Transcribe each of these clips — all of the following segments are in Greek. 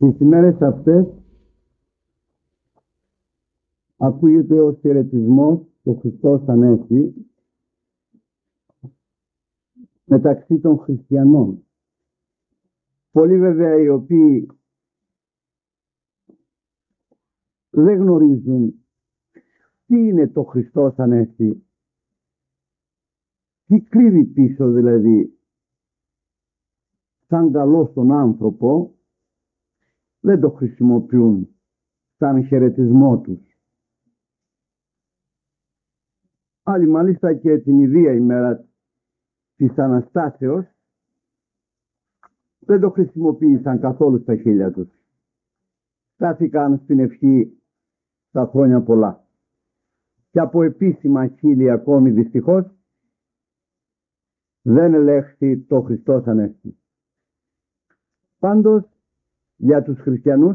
Τις ημέρες αυτές ακούγεται ο χαιρετισμός του Χριστός Ανέστη μεταξύ των χριστιανών. Πολλοί βέβαια οι οποίοι δεν γνωρίζουν τι είναι το Χριστός Ανέστη, τι κρύβει πίσω δηλαδή σαν καλό στον άνθρωπο, δεν το χρησιμοποιούν σαν χαιρετισμό τους. Άλλοι μάλιστα και την ιδία ημέρα της Αναστάσεως δεν το χρησιμοποίησαν καθόλου στα χείλια τους. Στάθηκαν στην ευχή τα χρόνια πολλά. Και από επίσημα χείλη ακόμη δυστυχώς δεν ελέγχθη το Χριστός Ανέστη. Πάντως για τους χριστιανούς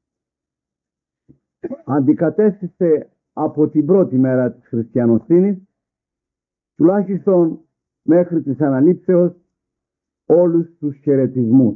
αντικατέστησε από την πρώτη μέρα της χριστιανοσύνης, τουλάχιστον μέχρι της αναλήψεως, όλους τους χαιρετισμούς.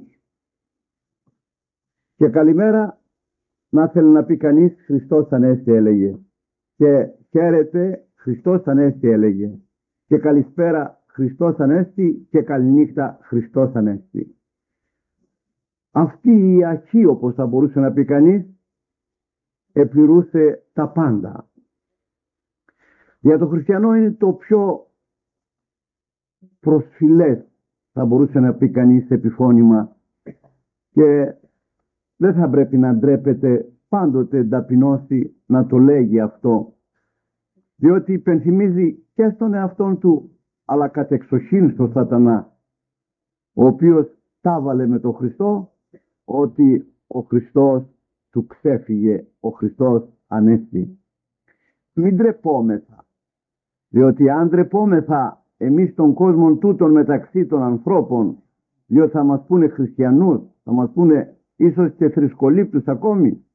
Και καλημέρα να θέλει να πει κανείς Χριστός Ανέστη έλεγε, και χαίρετε Χριστός Ανέστη έλεγε, και καλησπέρα Χριστός Ανέστη και καληνύχτα Χριστός Ανέστη. Αυτή η αρχή, όπως θα μπορούσε να πει κανείς, επληρούσε τα πάντα. Για τον χριστιανό είναι το πιο προσφυλές, θα μπορούσε να πει κανείς, επιφώνημα, και δεν θα πρέπει να ντρέπεται πάντοτε ταπεινώσει να το λέγει αυτό, διότι υπενθυμίζει και στον εαυτόν του, αλλά κατεξοχήν στον Σατανά, ο οποίος τα βάλε με τον Χριστό, ότι ο Χριστός του ξέφυγε, ο Χριστός Ανέστη. Μην ντρεπόμεθα, διότι αν ντρεπόμεθα εμείς των κόσμων τούτων μεταξύ των ανθρώπων, διότι θα μας πούνε χριστιανούς, θα μας πούνε ίσως και θρησκολήπτους ακόμη,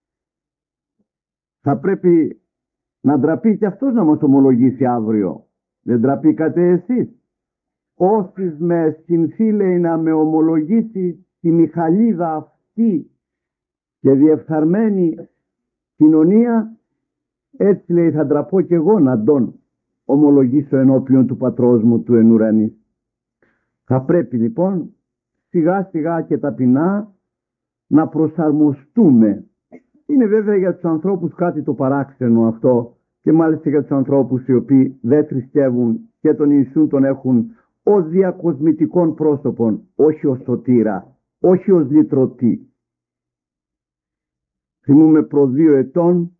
θα πρέπει να ντραπεί και αυτός να μας ομολογήσει αύριο. Δεν ντραπήκατε εσείς? Όσοι με συνθεί, λέει, να με ομολογήσει τη Μιχαλίδα αυτή και διεφθαρμένη κοινωνία, έτσι, λέει, θα ντραπώ και εγώ να τον ομολογήσω ενώπιον του πατρός μου του εν ουρανής. Θα πρέπει λοιπόν σιγά σιγά και ταπεινά να προσαρμοστούμε. Είναι βέβαια για τους ανθρώπους κάτι το παράξενο αυτό, και μάλιστα για τους ανθρώπους οι οποίοι δεν θρησκεύουν και τον Ιησούν τον έχουν ως διακοσμητικών πρόσωπων, όχι ως σωτήρα, όχι ως λυτρωτή. Θυμούμε προ 2 ετών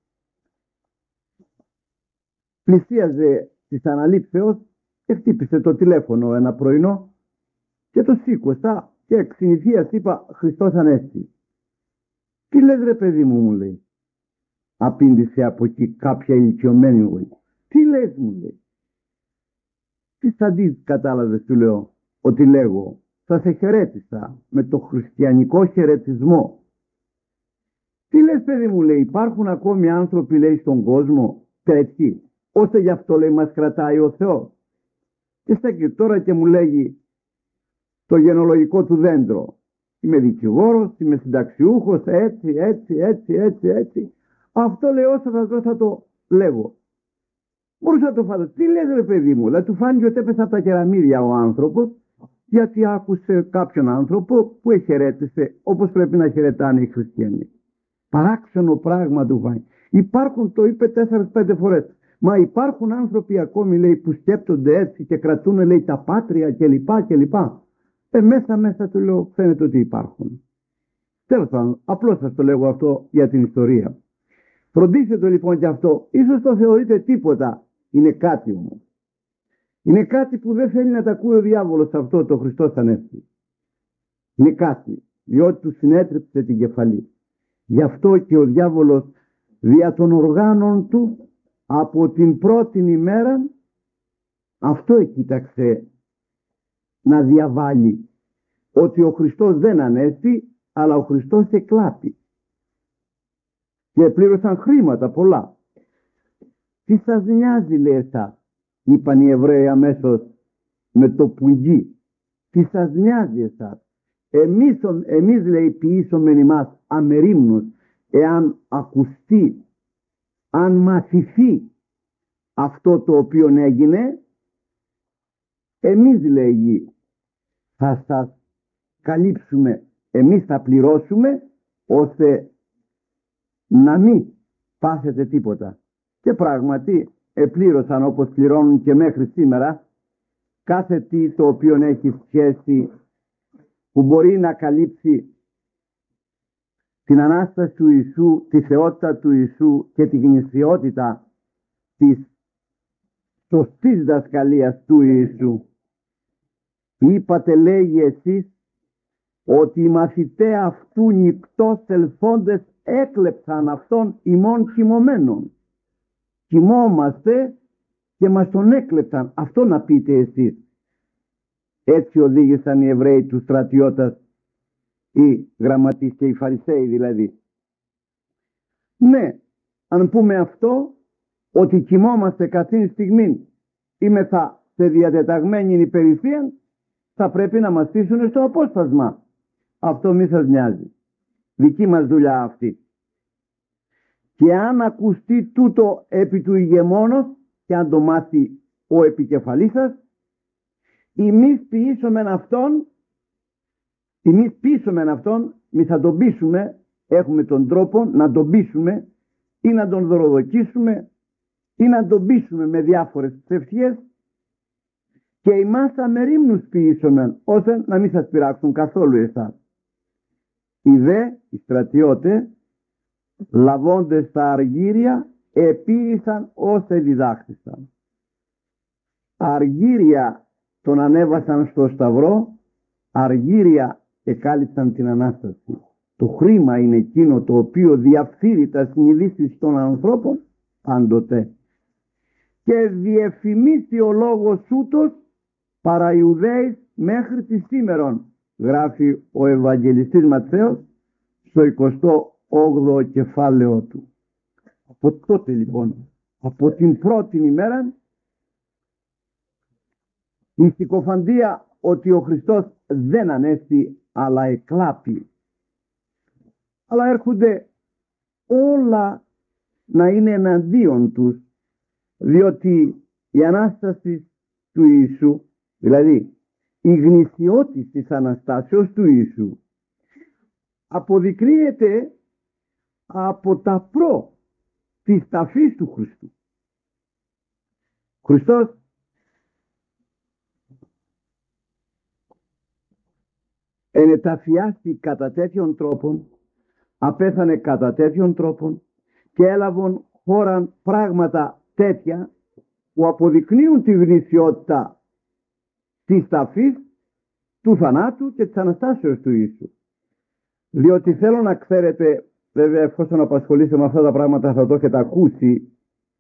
πλησίαζε της αναλήψεως και χτύπησε το τηλέφωνο ένα πρωινό και το σήκωσα και εξ συνηθείας είπα Χριστός Ανέστη. Τι λες ρε παιδί μου, μου λέει. Απήντησε από εκεί κάποια ηλικιωμένη μου. Τι λες, μου λέει. Τι θα δεις, κατάλαβες, του λέω, ότι λέγω. Θα σε χαιρέτησα με το χριστιανικό χαιρετισμό. Τι λες, παιδί μου, λέει, υπάρχουν ακόμη άνθρωποι, λέει, στον κόσμο τέτοιοι, ώστε γι' αυτό, λέει, μας κρατάει ο Θεός. Και στέκει τώρα και μου λέγει το γενολογικό του δέντρο. Είμαι δικηγόρος, είμαι συνταξιούχος, έτσι. Αυτό, λέει, όσο θα δω θα το λέγω. Μπορούσα να το φανταστώ. Τι λες, ρε παιδί μου? Δηλαδή του φάνηκε ότι έπεσε από τα κεραμίδια ο άνθρωπος, γιατί άκουσε κάποιον άνθρωπο που εχαιρέτησε όπως πρέπει να χαιρετάνε οι χριστιανοί. Παράξενο πράγμα του φάνηκε. Υπάρχουν, το είπε 4-5 φορές. Μα υπάρχουν άνθρωποι ακόμη, λέει, που σκέπτονται έτσι και κρατούν, λέει, τα πάτρια κλπ. Μέσα του λέω, φαίνεται ότι υπάρχουν. Τέλος πάντων, απλώς σας το λέγω αυτό για την ιστορία. Φροντίστε το λοιπόν και αυτό. Ίσως το θεωρείτε τίποτα. Είναι κάτι όμως. Είναι κάτι που δεν θέλει να τα ακούει ο διάβολος αυτό το Χριστός Ανέστη. Είναι κάτι, διότι του συνέτριψε την κεφαλή. Γι' αυτό και ο διάβολος δια των οργάνων του από την πρώτη ημέρα αυτό εκοίταξε να διαβάλει, ότι ο Χριστός δεν ανέστη, αλλά ο Χριστός εκλάπη. Και πλήρωσαν χρήματα πολλά. Τι σας νοιάζει, λέει, εσάς, είπαν οι Εβραίοι αμέσως με το πουγγί. Τι σας νοιάζει εσάς? Εμείς λέει ποιήσομεν ημάς αμερίμνους, εάν ακουστεί, αν μαθηθεί αυτό το οποίο έγινε, εμείς λέγει θα σας καλύψουμε, εμείς θα πληρώσουμε ώστε να μην πάθετε τίποτα. Και πράγματι επλήρωσαν, όπως πληρώνουν και μέχρι σήμερα, κάθε τι το οποίο έχει σχέση που μπορεί να καλύψει την Ανάσταση του Ιησού, τη θεότητα του Ιησού και την γνησιότητα της σωστής δασκαλίας του Ιησού. Είπατε, λέγει, εσείς ότι οι μαθηταί αυτού νυκτός ελθόντες έκλεψαν αυτόν ημών κοιμωμένων. Κοιμόμαστε και μας τον έκλεψαν. Αυτό να πείτε εσείς. Έτσι οδήγησαν οι Εβραίοι τους στρατιώτας, οι γραμματείς και οι Φαρισαίοι δηλαδή. Ναι, αν πούμε αυτό, ότι κοιμόμαστε καθήν στιγμή είμεθα σε διατεταγμένη υπερηφία, θα πρέπει να μας στήσουν στο απόσπασμα. Αυτό μη σας νοιάζει. Δική μας δουλειά αυτή. Και αν ακουστεί τούτο επί του ηγεμόνος και αν το μάθει ο επικεφαλής σας, εμείς ποιήσομεν αυτόν, μη θα τον πείσουμε, έχουμε τον τρόπο να τον πείσουμε ή να τον δωροδοκίσουμε ή να τον πείσουμε με διάφορες ψευτιές, και εμάς αμερίμνους ποιήσομεν, ώστε να μην σας πειράξουν καθόλου εσάς. Οι στρατιώτες, λαβώντες τα αργύρια, επίησαν όσε διδάχθησαν. Αργύρια τον ανέβασαν στο σταυρό, αργύρια εκάλυψαν την Ανάσταση. Το χρήμα είναι εκείνο το οποίο διαφθείρει τα συνειδήσεις των ανθρώπων πάντοτε. Και διεφημίσει ο λόγος ούτως παρά Ιουδαίης μέχρι τη σήμερον, γράφει ο Ευαγγελιστής Ματθαίος στο 28ο κεφάλαιο του. Από τότε λοιπόν, από την πρώτη ημέρα, η συκοφαντία ότι ο Χριστός δεν ανέστη αλλά εκλάπη. Αλλά έρχονται όλα να είναι εναντίον τους, διότι η Ανάσταση του Ιησού, δηλαδή η γνησιότης της Αναστάσεως του Ιησού, αποδεικνύεται από τα της ταφής του Χριστού. Χριστός ενεταφιάστη κατά τέτοιον τρόπον, απέθανε κατά τέτοιον τρόπον και έλαβαν χώραν πράγματα τέτοια που αποδεικνύουν τη γνησιότητα της ταφής, του θανάτου και της Αναστάσεως του Ιησού. Διότι θέλω να ξέρετε, βέβαια εφόσον απασχολείστε με αυτά τα πράγματα θα το έχετε ακούσει,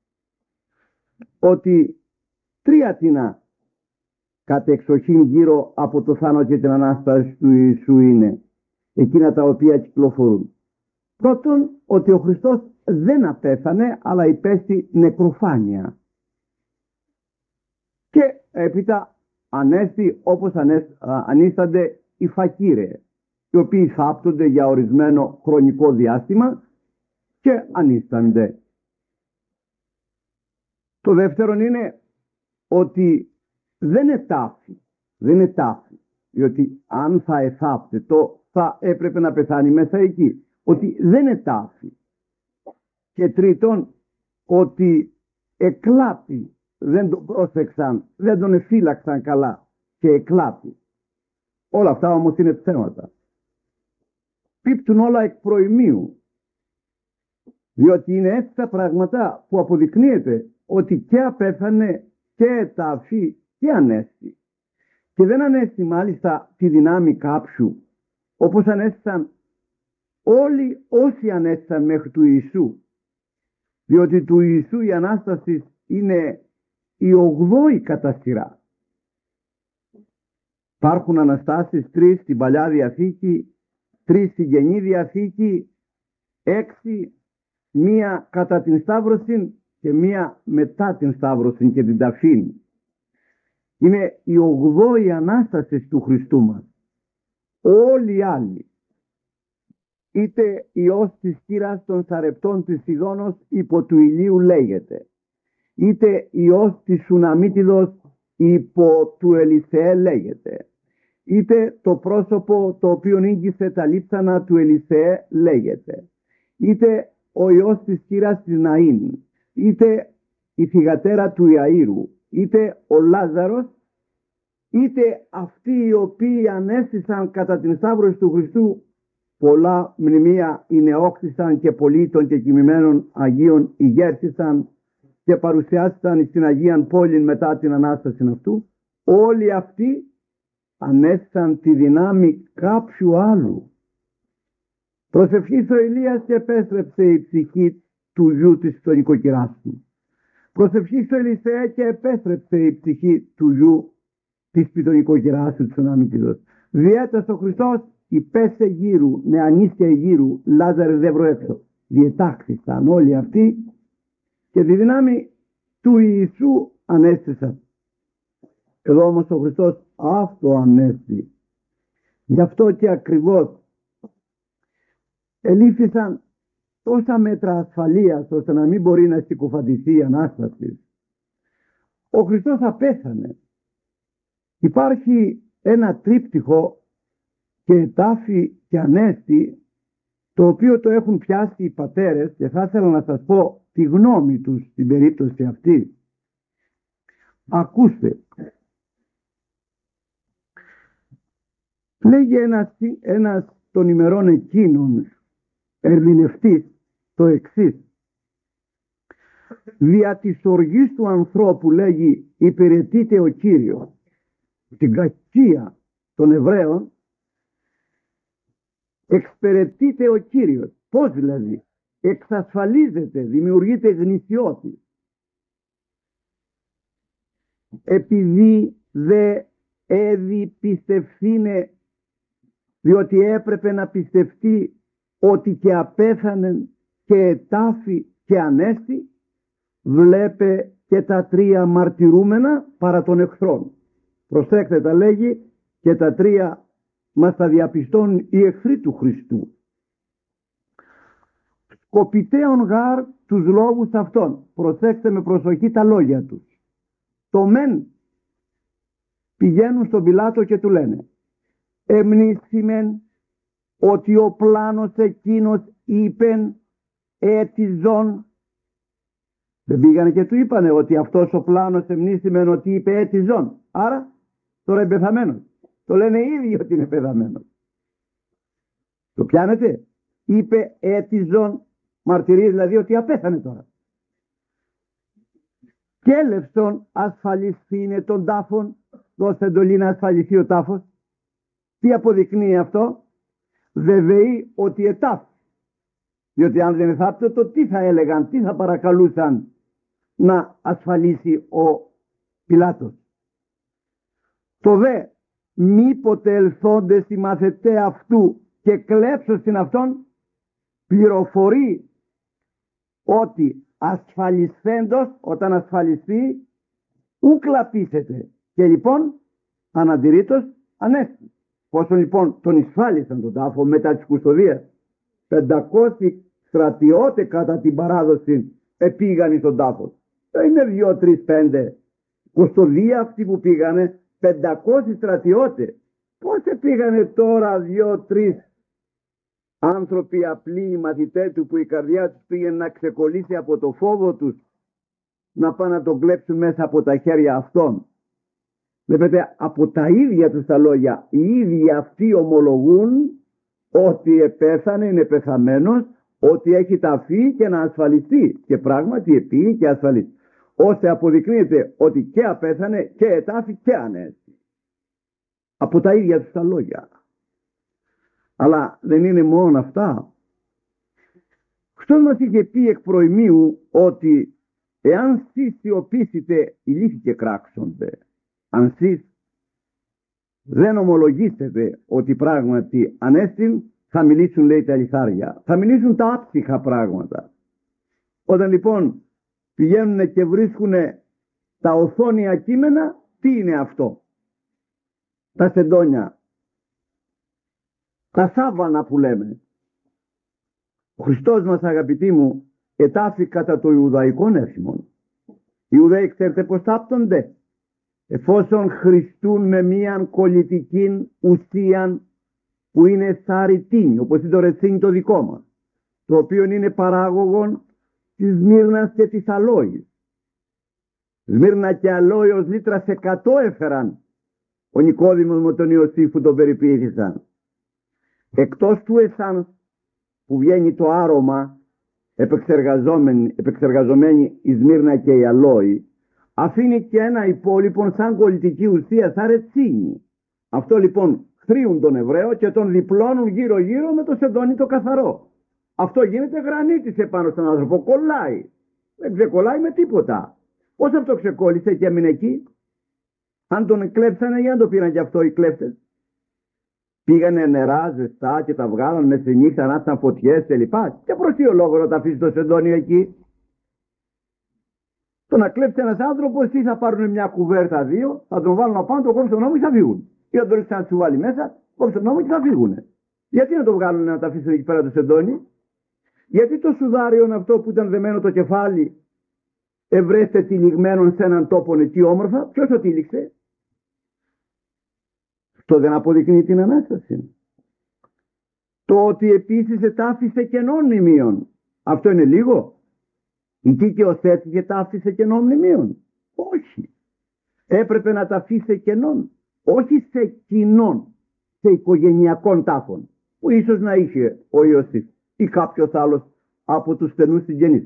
ότι τρία τινά κατ' εξοχήν γύρω από το θάνατο και την Ανάσταση του Ιησού είναι εκείνα τα οποία κυκλοφορούν. Πρώτον, ότι ο Χριστός δεν απέθανε αλλά υπέστη νεκροφάνεια. Και έπειτα ανέστη όπως ανίστανται οι φακίρε, οι οποίοι θάπτονται για ορισμένο χρονικό διάστημα και ανίστανται. Το δεύτερον είναι ότι δεν είναι τάφη, διότι αν θα εθάπτετο θα έπρεπε να πεθάνει μέσα εκεί. Ότι δεν είναι τάφη. Και τρίτον, ότι εκλάπη, δεν τον πρόσεξαν, δεν τον εφύλαξαν καλά και εκλάπη. Όλα αυτά όμως είναι ψέματα. Πίπτουν όλα εκ προημίου, διότι είναι έτσι τα πράγματα που αποδεικνύεται ότι και απέθανε και τάφη και ανέστη. Και δεν ανέστη μάλιστα τη δυνάμει κάποιου, όπως ανέστησαν όλοι όσοι ανέστησαν μέχρι του Ιησού. Διότι του Ιησού η Ανάσταση είναι η 8η κατά σειρά. Υπάρχουν Αναστάσεις 3 στην Παλιά Διαθήκη, 3 στην Καινή Διαθήκη, 6, μία κατά την Σταύρωση και μία μετά την Σταύρωση και την ταφήν. Είναι η 8η Ανάσταση του Χριστού μας. όλοι οι άλλοι, είτε ιός της χήρας των σαρεπτών της Σιδώνος υπό του ηλίου λέγεται, είτε ιός της Σουναμίτιδος υπό του Ελισεέ λέγεται, είτε το πρόσωπο το οποίο ήγγισε τα λείψανα του Ελισεέ λέγεται, είτε ο ιός της χήρας της Ναΐν, είτε η θυγατέρα του Ιαΐρου, είτε ο Λάζαρος, είτε αυτοί οι οποίοι ανέστησαν κατά την σταύρωση του Χριστού. Πολλά μνημεία ηνεόκτησαν και πολλοί των κεκοιμημένων Αγίων ηγέρθησαν και παρουσιάστηκαν στην Αγίαν Πόλη μετά την Ανάσταση αυτού. Όλοι αυτοί ανέστησαν τη δυνάμει κάποιου άλλου. Προσευχής ο Ηλίας και επέστρεψε η ψυχή του γιου της στο νοικοκυράς του. Προσευχής ο Ελισεέ και επέστρεψε η ψυχή του γιου της πιτωνικοκυράς του Σουναμίτιδος. Διέτας ο Χριστός υπέσε γύρου, νεανίσια γύρου, Λάζαρε δεύρο έξω. Διετάχθησαν όλοι αυτοί και τη δύναμη του Ιησού ανέστησαν. Εδώ όμως ο Χριστός αυτό ανέστη. Γι' αυτό και ακριβώς ελήφθησαν τόσα μέτρα ασφαλείας ώστε να μην μπορεί να συκοφαντηθεί η Ανάσταση. Ο Χριστός απέθανε. Υπάρχει ένα τρίπτυχο και τάφη και ανέστη, το οποίο το έχουν πιάσει οι πατέρες και θα ήθελα να σας πω τη γνώμη τους στην περίπτωση αυτή. Ακούστε. Λέγει ένας των ημερών εκείνων ερμηνευτής το εξής. Δια της οργής του ανθρώπου, λέγει, υπηρετείται ο Κύριος. Την κακία των Εβραίων εξυπηρετείται ο Κύριος. Πώς δηλαδή? Εξασφαλίζεται, δημιουργείται γνησιώτη. Επειδή δε έδι πιστευθήνε, διότι έπρεπε να πιστευτεί ότι και απέθανε και ετάφη και ανέστη, βλέπε και τα τρία μαρτυρούμενα παρά των εχθρών. Προσέξτε, τα λέγει, και τα τρία μας τα διαπιστώνουν οι εχθροί του Χριστού. Σκοπιτέων γάρ τους λόγους αυτών. Προσέξτε με προσοχή τα λόγια τους. Το μεν πηγαίνουν στον Πιλάτο και του λένε, εμνήσιμεν ότι ο πλάνος εκείνος είπεν έτιζον. Δεν πήγανε και του είπανε ότι αυτός ο πλάνος εμνήσιμεν ότι είπε έτιζον. Άρα τώρα είναι πεθαμένος. Το λένε ήδη ότι είναι πεθαμένος. Το πιάνετε? Είπε έτιζον, μαρτυρεί δηλαδή ότι απέθανε τώρα. Και έλευσον ασφαλιστήνε των τάφων. Δώστε εντολή να ασφαλιστεί ο τάφος. Τι αποδεικνύει αυτό? Βεβαιεί ότι ετάφ. Διότι αν δεν εθάπτω, το τι θα έλεγαν, τι θα παρακαλούσαν να ασφαλίσει ο Πιλάτος. Το δε μήποτε ελθόντες οι μαθητέ αυτού και κλέψω στην αυτόν, πληροφορεί ότι ασφαλισθέντος, όταν ασφαλιστεί, ου κλαπίσετε. Και λοιπόν αναντηρήτως ανέστη. Πόσο λοιπόν τον εισφάλισαν τον τάφο μετά της κουστοδίας? 500 στρατιώτες κατά την παράδοση επήγαν στον τάφο. Δεν είναι 2, 3, 5. Κουστοδία αυτοί που πήγανε, 500 στρατιώτες. Πώς πήγανε τώρα 2, 3 άνθρωποι απλοί, οι μαθητές του, που η καρδιά τους πήγαινε να ξεκολλήσει από το φόβο τους, να πάνε να τον κλέψουν μέσα από τα χέρια αυτών? Βλέπετε, από τα ίδια τους τα λόγια, οι ίδιοι αυτοί ομολογούν ότι επέθανε, είναι πεθαμένος, ότι έχει ταφεί και να ασφαλιστεί. Και πράγματι επήγε και ασφαλίστηκε. Ώστε αποδεικνύεται ότι και απέθανε και ετάφη και ανέστη. Από τα ίδια τους τα λόγια. Αλλά δεν είναι μόνο αυτά. Χριστός μας είχε πει εκ προημίου ότι εάν σεις σιωπήσετε, οι λύθοι και κράξονται. Αν σεις δεν ομολογήσετε ότι πράγματι ανέστην, θα μιλήσουν, λέει, τα λιθάρια. Θα μιλήσουν τα άψυχα πράγματα. Όταν λοιπόν πηγαίνουν και βρίσκουν τα οθόνια κείμενα, τι είναι αυτό? Τα σεντόνια. τα σάββανα που λέμε. Ο Χριστός μας, αγαπητοί μου, ετάφη κατά το Ιουδαϊκό εύχημον. Οι Ιουδαίοι ξέρετε πως τάπτονται? Εφόσον χριστούν με μίαν κολλητική ουσίαν που είναι σαριτίνη, όπως είναι το ρετσίνι το δικό μας, το οποίο είναι παράγωγον της Σμύρνας και της Αλόης. Σμύρνα και Αλόη ως λίτρα 100 έφεραν ο Νικόδημος με τον Ιωσήφ που τον περιποιήθησαν. Εκτός του εσάν που βγαίνει το άρωμα επεξεργαζομένη η Σμύρνα και η Αλόη, αφήνει και ένα υπόλοιπο σαν κολλητική ουσία, σαν ρετσίνη. Αυτό λοιπόν θρύουν τον Εβραίο και τον διπλώνουν γύρω γύρω με το σεντόνι το καθαρό. Αυτό γίνεται γρανίτης επάνω στον άνθρωπο, κολλάει. Δεν ξεκολλάει με τίποτα. Πώς αυτό ξεκόλλησε και έμεινε εκεί? Αν τον κλέψανε, για να το πήραν κι αυτό οι κλέφτες? Πήγανε νερά ζεστά και τα βγάλαν με στη νύχτα, να ήταν φωτιές και λοιπά. Και προς τι ο λόγο να τα αφήσει το σεντόνι εκεί? Το να κλέψει ένας άνθρωπος, τι θα πάρουν μια κουβέρτα δύο, θα τον βάλουν απάνω, τον κόψουν στον νόμο και θα φύγουν. Ή θα τον ρίξουν να του βάλει μέσα, κόψουν τον νόμο και θα φύγουν. Γιατί να το βγάλουν να τα αφήσουν εκεί πέρα το σεντόνι? Γιατί το σουδάριον αυτό που ήταν δεμένο το κεφάλι ευρέστε τυλιγμένον σε έναν τόπο εκεί όμορφα? Ποιος το τύλιξε? Αυτό δεν αποδεικνύει την Ανάσταση. Το ότι επίσης ετάφησε κενών μνημείων, αυτό είναι λίγο? Η Κίκαιος έτυχε ταύτισε κενών μνημείων? Όχι. Έπρεπε να τα αφήσει κενών, όχι σε κοινών, σε οικογενειακών τάφων, που ίσως να είχε ο Ιωσήφ ή κάποιος άλλος από τους στενούς συγγενείς.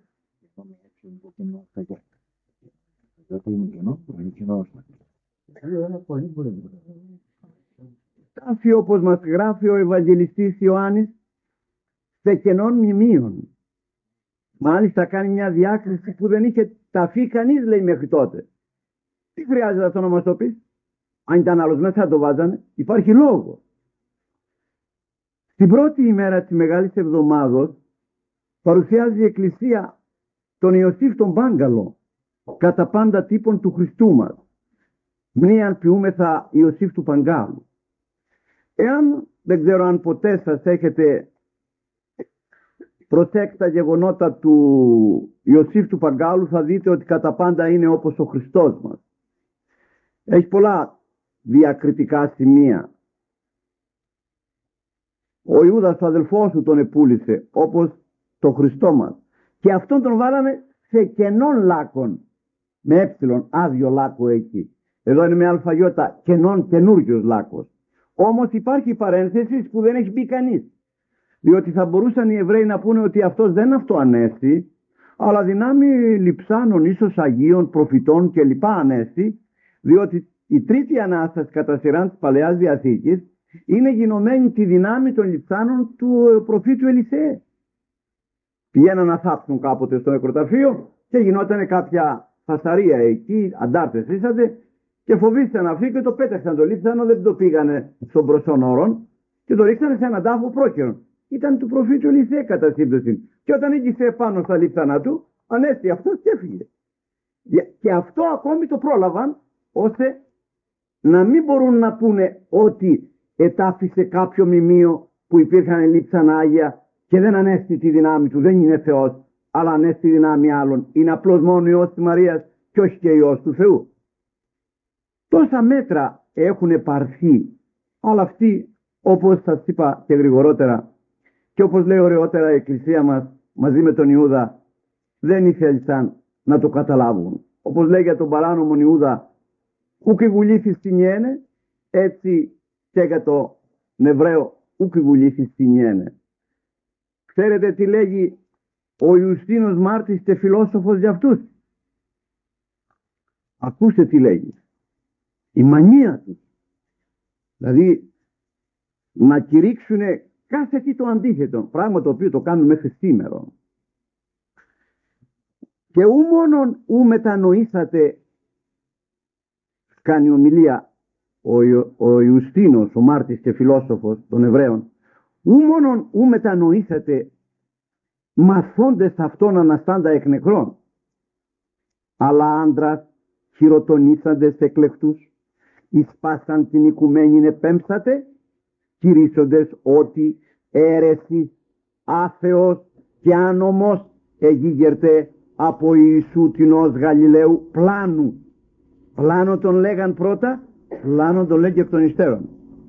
Τάφη, όπως μας γράφει ο Ευαγγελιστής Ιωάννης, σε κενών μνημείων. Μάλιστα κάνει μια διάκριση που δεν είχε ταφεί κανείς, λέει, μέχρι τότε. Τι χρειάζεται αυτό να μας το πεις? Αν ήταν άλλος μέσα θα το βάζανε. Υπάρχει λόγο. Στην πρώτη ημέρα της Μεγάλης Εβδομάδος παρουσιάζει η Εκκλησία τον Ιωσήφ τον Πάγκαλο, κατά πάντα τύπον του Χριστού μας. Μνήαν ποιούμεθα Ιωσήφ του Παγκάλου. Εάν δεν ξέρω αν ποτέ σας έχετε προσέξει τα γεγονότα του Ιωσήφ του Παγκάλου, θα δείτε ότι κατά πάντα είναι όπως ο Χριστός μας. Έχει πολλά διακριτικά σημεία. Ο Ιούδας ο αδελφός του τον επούλησε όπως το Χριστό μας. Και αυτόν τον βάλανε σε κενών λάκων. Με άδειο λάκκο εκεί. Εδώ είναι με αλφαγιώτα κενών καινούριος λάκκος. Όμως υπάρχει παρένθεση που δεν έχει μπει κανείς. Διότι θα μπορούσαν οι Εβραίοι να πούνε ότι αυτός δεν αυτοανέστη, αλλά δυνάμει λειψάνων, ίσως Αγίων, προφητών κλπ. Ανέστη, διότι η τρίτη Ανάσταση κατά σειράν της Παλαιάς Διαθήκης είναι γινωμένη τη δυνάμει των λειψάνων του προφήτου Ελισέ. Πηγαίναν να θάψουν κάποτε στο νεκροταφείο και γινόταν κάποια φασαρία εκεί, αντάρτες ήσατε, και φοβήθηκαν να φύγει και το πέταξαν το λείψανο, δεν το πήγανε στον μπροστόν όρον και το ρίξανε σε έναν τάφο πρόχειρον. Ήταν του προφήτου Ελισέ κατά σύμπτωση. Και όταν ήγησε πάνω στα λείψανα του, ανέστη αυτός και έφυγε. Και αυτό ακόμη το πρόλαβαν, ώστε να μην μπορούν να πούνε ότι ετάφησε κάποιο μνημείο που υπήρχαν λείψανα Άγια και δεν ανέστη τη δυνάμει του, δεν είναι Θεός, αλλά ανέστη τη δυνάμει άλλων. Είναι απλώς μόνο Υιός της Μαρίας και όχι και Υιός του Θεού. Τόσα μέτρα έχουν πάρθει, αλλά αυτοί, όπως σας είπα και γρηγορότερα και όπως λέει ωραιότερα η Εκκλησία μας μαζί με τον Ιούδα, δεν ήθελαν να το καταλάβουν. Όπως λέει για τον παράνομον Ιούδα, ούκ βουλήθη στην ιένε, έτσι και για το Εβραίο ούκ βουλήθη στην ιένε. Ξέρετε τι λέγει ο Ιουστίνος Μάρτης και φιλόσοφος για αυτούς? Ακούστε τι λέγει. Η μανία του, δηλαδή να κηρύξουν κάθε τι το αντίθετο, πράγμα το οποίο το κάνουν μέχρι σήμερα. Και ου μόνον ου μετανοήσατε, κάνει ομιλία ο Ιουστίνος, ο Μάρτης και φιλόσοφος των Εβραίων, ου μόνον ου μετανοήσατε μαθώντες αυτόν αναστάντα εκ νεκρών, αλλά άντρας χειροτονήσαντες εκλεκτούς, εισπάσαν την οικουμένην επέμψατε κηρύσσοντες ότι αίρεσης, άθεος και άνομος εγίγερτε από Ιησού τινός Γαλιλαίου πλάνου. Πλάνο τον λέγαν πρώτα, πλάνο τον λέγει εκ των υστέρων.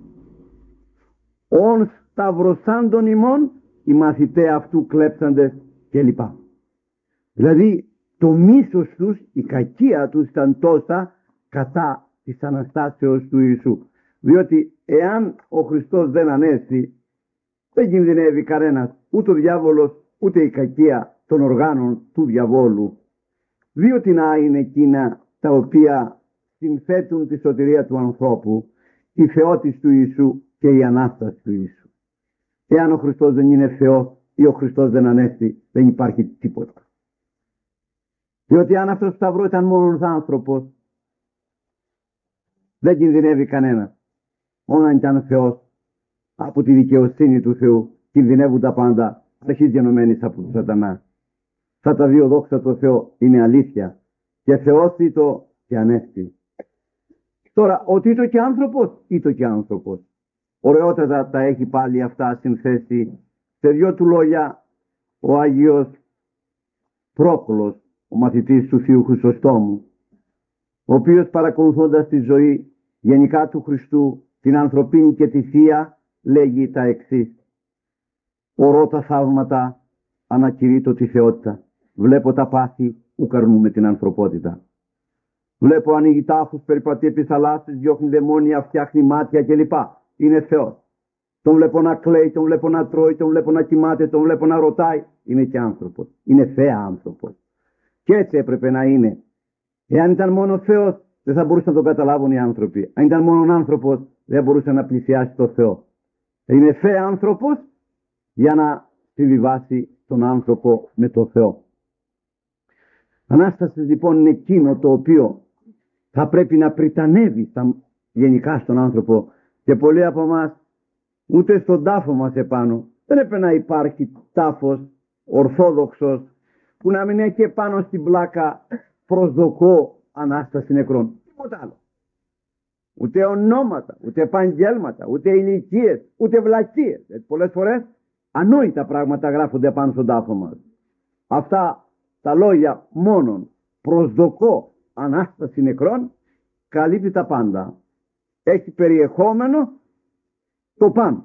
Ον σταυρωσάντων ημών οι μαθητέ αυτού κλέψαντες κλπ. Δηλαδή το μίσος τους, η κακία τους ήταν τόσα κατά της Αναστάσεως του Ιησού. Διότι εάν ο Χριστός δεν ανέστη, δεν κινδυνεύει κανένας, ούτε ο διάβολος ούτε η κακία των οργάνων του διαβόλου. Διότι να είναι εκείνα τα οποία συνθέτουν τη σωτηρία του ανθρώπου, η θεότης του Ιησού και η Ανάσταση του Ιησού. Εάν ο Χριστός δεν είναι Θεός ή ο Χριστός δεν ανέστη, δεν υπάρχει τίποτα. Διότι αν αυτός το σταυρό ήταν μόνος άνθρωπος, δεν κινδυνεύει κανένα. Μόνο αν ήταν Θεός, από τη δικαιοσύνη του Θεού κινδυνεύουν τα πάντα, αρχής γενομένης από τον Σατανά. Θα τα δύο δόξα το Θεό είναι αλήθεια, και θεόθητο και ανέστη. Τώρα, ότι ήτο και άνθρωπος, ήτο και άνθρωπος. Ωραιότατα τα έχει πάλι αυτά συνθέσει σε δυο του λόγια ο Άγιος Πρόκολος, ο μαθητής του Θείου Χρυσοστόμου, ο οποίος παρακολουθώντας τη ζωή γενικά του Χριστού, την ανθρωπίνη και τη θεία, λέγει τα εξής: ορώ τα θαύματα, ανακηρύττω τη θεότητα. Βλέπω τα πάθη, ουκ αρνούμε την ανθρωπότητα. Βλέπω ανοίγει τάφους, περιπατεί επί θαλάσσης, διώχνει δαιμόνια, φτιάχνει μάτια κλπ. Είναι Θεός. Τον βλέπω να κλαίει, τον βλέπω να τρώει, τον βλέπω να κοιμάται, τον βλέπω να ρωτάει. Είναι και άνθρωπος. Είναι θέα άνθρωπος. Και έτσι έπρεπε να είναι. Εάν ήταν μόνο Θεός, δεν θα μπορούσαν να τον καταλάβουν οι άνθρωποι. Αν ήταν μόνο άνθρωπος, δεν μπορούσε να πλησιάσει το Θεό. Είναι θέα άνθρωπος για να συμβιβάσει τον άνθρωπο με το Θεό. Ανάσταση λοιπόν είναι εκείνο το οποίο θα πρέπει να πριτανεύει γενικά στον άνθρωπο, και πολλοί από εμάς ούτε στον τάφο μας επάνω δεν έπρεπε να υπάρχει τάφος ορθόδοξος που να μην έχει επάνω στην πλάκα προσδοκώ Ανάσταση νεκρών. Τίποτα άλλο. Ούτε ονόματα, ούτε επαγγέλματα, ούτε ηλικίες, ούτε βλακίες. Πολλές φορές ανόητα πράγματα γράφονται πάνω στον τάφο μας. Αυτά τα λόγια μόνον προσδοκώ Ανάσταση νεκρών καλύπτει τα πάντα. Έχει περιεχόμενο το πάνω.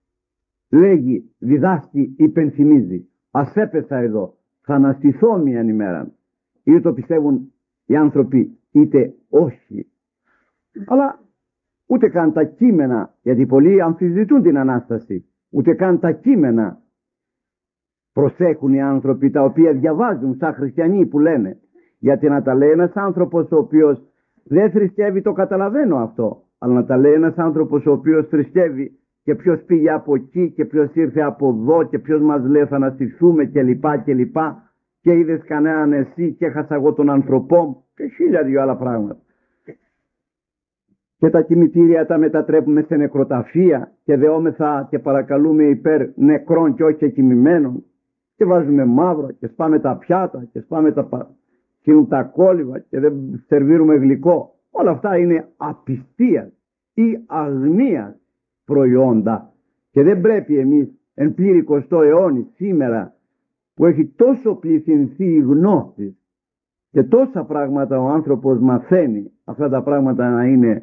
Λέγει, διδάσκει, υπενθυμίζει. Ας έπεσα εδώ, θα αναστηθώ μίαν ημέρα. Είτε το πιστεύουν οι άνθρωποι είτε όχι. Αλλά ούτε καν τα κείμενα, γιατί πολλοί αμφισβητούν την Ανάσταση, ούτε καν τα κείμενα προσέχουν οι άνθρωποι τα οποία διαβάζουν σαν χριστιανοί που λένε. Γιατί να τα λέει ένας άνθρωπος ο οποίος δεν θρησκεύει, το καταλαβαίνω αυτό. Αλλά να τα λέει ένας άνθρωπος ο οποίος θρησκεύει και ποιος πήγε από εκεί και ποιος ήρθε από εδώ και ποιος μας λέει θα αναστηθούμε κλπ. Και είδες κανέναν εσύ και έχασα εγώ τον ανθρωπό μου και χίλια δυο άλλα πράγματα. Και τα κημητήρια τα μετατρέπουμε σε νεκροταφεία και δεόμεθα και παρακαλούμε υπέρ νεκρών και όχι κοιμημένων και βάζουμε μαύρα και σπάμε τα πιάτα και σπάμε τα κόλληβα και δεν σερβίρουμε γλυκό. Όλα αυτά είναι απιστίας ή αγνίας προϊόντα και δεν πρέπει εμείς εν πλήρη 20ο αιώνη σήμερα που έχει τόσο πληθυνθεί η γνώση και τόσα πράγματα ο άνθρωπος μαθαίνει, αυτά τα πράγματα να είναι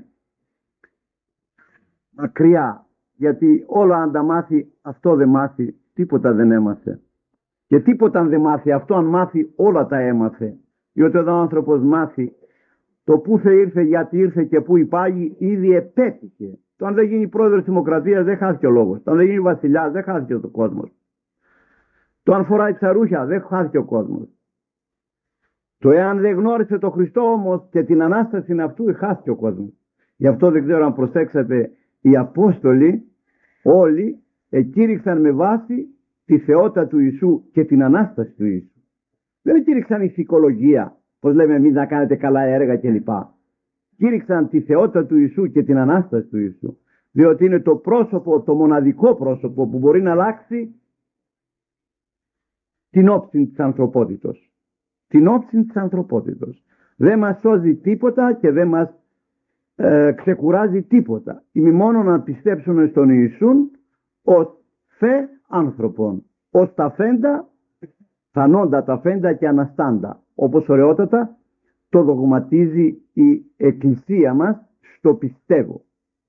μακριά, γιατί όλα αν τα μάθει αυτό δεν μάθει, τίποτα δεν έμαθε. Και τίποτα αν δεν μάθει αυτό, αν μάθει όλα τα έμαθε. Διότι όταν ο άνθρωπος μάθει το πού θα ήρθε, γιατί ήρθε και πού υπάγει, ήδη επέτυχε. Το αν δεν γίνει πρόεδρος της Δημοκρατίας δεν χάθηκε ο λόγος. Το αν δεν γίνει βασιλιάς δεν χάθηκε ο κόσμος. Το αν φοράει ξαρούχια δεν χάθηκε ο κόσμος. Το εάν δεν γνώρισε τον Χριστό όμως και την Ανάσταση αυτού, χάθηκε ο κόσμος. Γι' αυτό δεν ξέρω αν προσέξατε, οι Απόστολοι όλοι εκήρυξαν με βάση τη θεότητα του Ιησού και την Ανάσταση του Ιησού. Δεν κήρυξαν ηθικολογία, πως λέμε εμείς να κάνετε καλά έργα κλπ. Κήρυξαν τη θεότητα του Ιησού και την Ανάσταση του Ιησού. Διότι είναι το πρόσωπο, το μοναδικό πρόσωπο που μπορεί να αλλάξει την όψη της ανθρωπότητος. Την όψη της ανθρωπότητος. Δεν μας σώζει τίποτα και δεν μας ξεκουράζει τίποτα. Ημί μόνο να πιστέψουμε στον Ιησούν ως Θε άνθρωπον, ως τα φέντα, θανόντα τα φέντα και αναστάντα, όπως ωραιότατα το δογματίζει η Εκκλησία μας στο πιστεύω.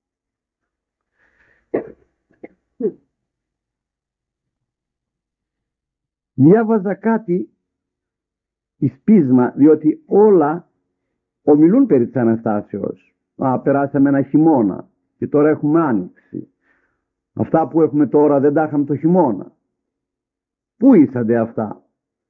Διάβαζα κάτι εις πείσμα, διότι όλα ομιλούν περί της Αναστάσεως. Περάσαμε ένα χειμώνα και τώρα έχουμε άνοιξη. Αυτά που έχουμε τώρα δεν τα είχαμε το χειμώνα. Πού ήσανται αυτά?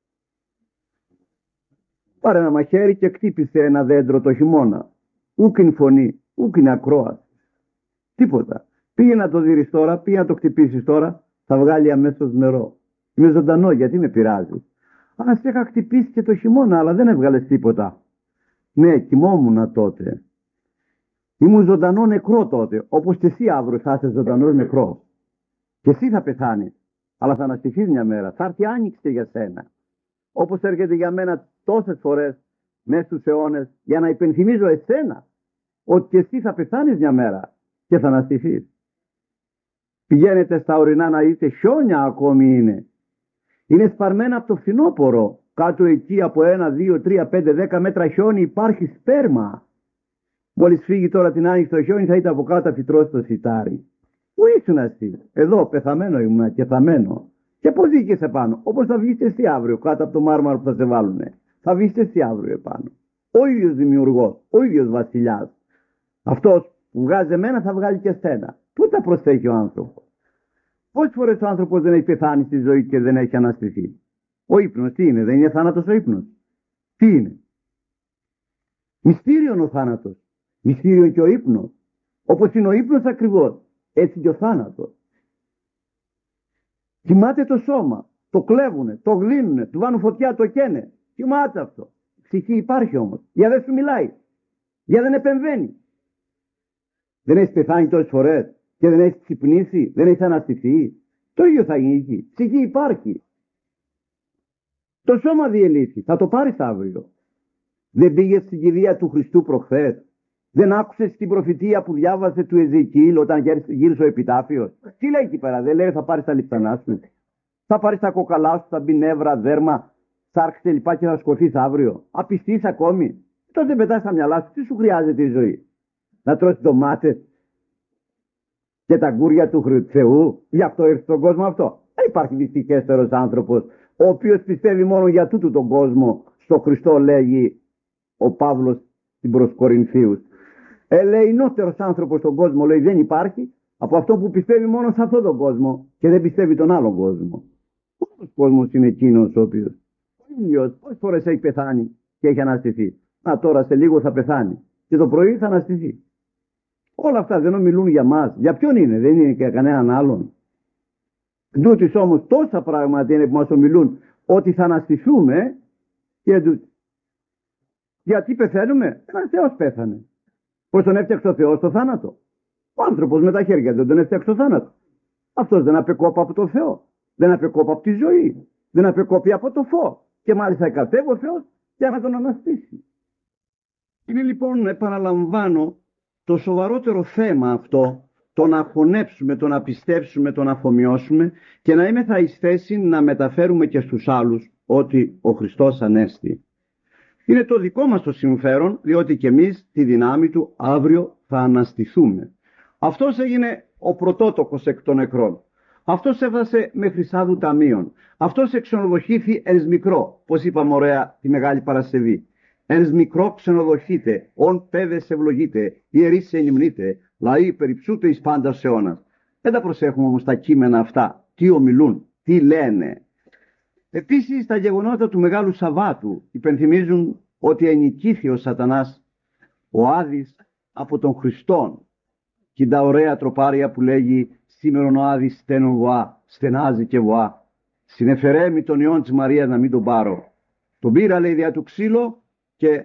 Πάρε ένα μαχαίρι και χτύπησε ένα δέντρο το χειμώνα. Ούκ φωνή, ούκ ακρόαση. Τίποτα. Πήγε να το δεις τώρα, πήγε να το χτυπήσεις τώρα, θα βγάλει αμέσως νερό. Είμαι ζωντανό, γιατί με πειράζει? Αν σε είχα χτυπήσει και το χειμώνα, αλλά δεν έβγαλες τίποτα. Ναι, κοιμόμουνα τότε. Ήμουν ζωντανό νεκρό τότε, όπως και εσύ αύριο θα είσαι ζωντανός νεκρός. Και εσύ θα πεθάνεις, αλλά θα αναστηθείς μια μέρα. Θα έρθει άνοιξη για σένα. Όπως έρχεται για μένα τόσες φορές μέσα στους αιώνες, για να υπενθυμίζω εσένα ότι και εσύ θα πεθάνεις μια μέρα και θα αναστηθείς. Πηγαίνετε στα ορεινά να δείτε, χιόνια ακόμη είναι. Είναι σπαρμένα από το φθινόπωρο. Κάτω εκεί από 1, 2, 3, 5, 10 μέτρα χιόνι υπάρχει σπέρμα. Μόλις φύγει τώρα την άνοιξη το χιόνι, θα είτε από κάτω φυτρώσει το σιτάρι. Πού ήσουν εσύ? Εδώ πεθαμένο ήμουν και θαμένο. Και πώς βγήκες επάνω? Όπως θα βγεις εσύ αύριο κάτω από το μάρμαρο που θα σε βάλουνε. Θα βγεις εσύ αύριο επάνω. Ο ίδιος δημιουργός, ο ίδιος βασιλιάς. Αυτός που βγάζει εμένα θα βγάλει και εσένα. Πού τα προσέχει ο άνθρωπος? Πόσες φορές ο άνθρωπος δεν έχει πεθάνει στη ζωή και δεν έχει αναστηθεί? Ο ύπνος τι είναι? Δεν είναι θάνατος ο ύπνος? Τι είναι? Μυστήριον ο θάνατος. Μυστήριον και ο ύπνος. Όπως είναι ο ύπνος ακριβώς, έτσι και ο θάνατος. Κοιμάται το σώμα, το κλέβουνε, το γλύνουνε, του βάνουν φωτιά, το καίνε. Κοιμάται αυτό. Ψυχή υπάρχει όμως. Για δεν σου μιλάει. Για δεν επεμβαίνει. Δεν έχει πεθάνει τόσες φορές και δεν έχει ξυπνήσει, δεν έχει αναστηθεί? Το ίδιο θα γίνει εκεί. Ψυχή υπάρχει. Το σώμα διελύθη. Θα το πάρεις αύριο. Δεν πήγες στην κηδεία του Χριστού προχθές? Δεν άκουσες την προφητεία που διάβασε του Εζεκιήλ όταν γύρισε ο επιτάφιος? Τι λέει εκεί πέρα? Δεν λέει θα πάρεις τα λιπτανά σου, θα πάρεις τα κοκαλά σου, θα μπει νεύρα, δέρμα, σάρξ και λοιπά και θα σκοτείς αύριο? Απιστείς ακόμη? Τότε πετάς στα μυαλά σου, τι σου χρειάζεται η ζωή? Να τρως ντομάτες και τα γκούρια του Θεού? Γι' αυτό ήρθε στον κόσμο αυτό? Δεν υπάρχει δυστυχέστερος άνθρωπος ο οποίος πιστεύει μόνο για τούτο τον κόσμο στο Χριστό, λέγει ο Παύλος στην προς Κορινθίους. Ελεηνότερος άνθρωπος στον κόσμο, λέει, δεν υπάρχει από αυτό που πιστεύει μόνο σε αυτόν τον κόσμο και δεν πιστεύει τον άλλον κόσμο. Πόσος κόσμος είναι εκείνος ο οποίος ο ίδιος πόσες φορές έχει πεθάνει και έχει αναστηθεί? Τώρα σε λίγο θα πεθάνει και το πρωί θα αναστηθεί. Όλα αυτά δεν ομιλούν για μας. Για ποιον είναι? Δεν είναι για κανέναν άλλον. Τούτης όμως τόσα πράγματα είναι που μας ομιλούν ότι θα αναστηθούμε και εντούτοι. Γιατί πεθαίνουμε? Ένας Θεός πέθανε. Πώς τον έφτιαξε ο Θεός το θάνατο? Ο άνθρωπος με τα χέρια δεν τον έφτιαξε το θάνατο. Αυτός δεν απεκόπη από το Θεό. Δεν απεκόπη από τη ζωή. Δεν απεκόπη από το φως. Και μάλιστα εκατέβει ο Θεός για να τον αναστήσει. Είναι λοιπόν, επαναλαμβάνω, το σοβαρότερο θέμα αυτό, το να χωνέψουμε, το να πιστέψουμε, το να αφομοιώσουμε και να είμαστε εις θέση να μεταφέρουμε και στους άλλους ότι ο Χριστός Ανέστη. Είναι το δικό μας το συμφέρον, διότι και εμείς τη δυνάμει του αύριο θα αναστηθούμε. Αυτός έγινε ο πρωτότοκος εκ των νεκρών. Αυτός έφτασε με χρυσάδου ταμείων. Αυτός εξονοδοχήθη ενς μικρό, πως είπαμε ωραία τη Μεγάλη Παρασκευή. Ενς μικρό ξενοδοχείτε, ον παιδες ευλογείτε, ιερείς ενυμνείτε, λαοί περιψούτε εις πάντας αιώνας. Δεν τα προσέχουμε όμως τα κείμενα αυτά, τι ομιλούν, τι λένε. Επίσης τα γεγονότα του Μεγάλου Σαββάτου υπενθυμίζουν ότι ενικήθη ο Σατανάς, ο Άδης, από τον Χριστόν. Και τα ωραία τροπάρια που λέγει σήμερον ο Άδης στένον βοά, στενάζει και βοά. Συνεφερέμει τον ιόν της Μαρίας να μην τον πάρω. Τον πήρα, λέει, δια του ξύλου και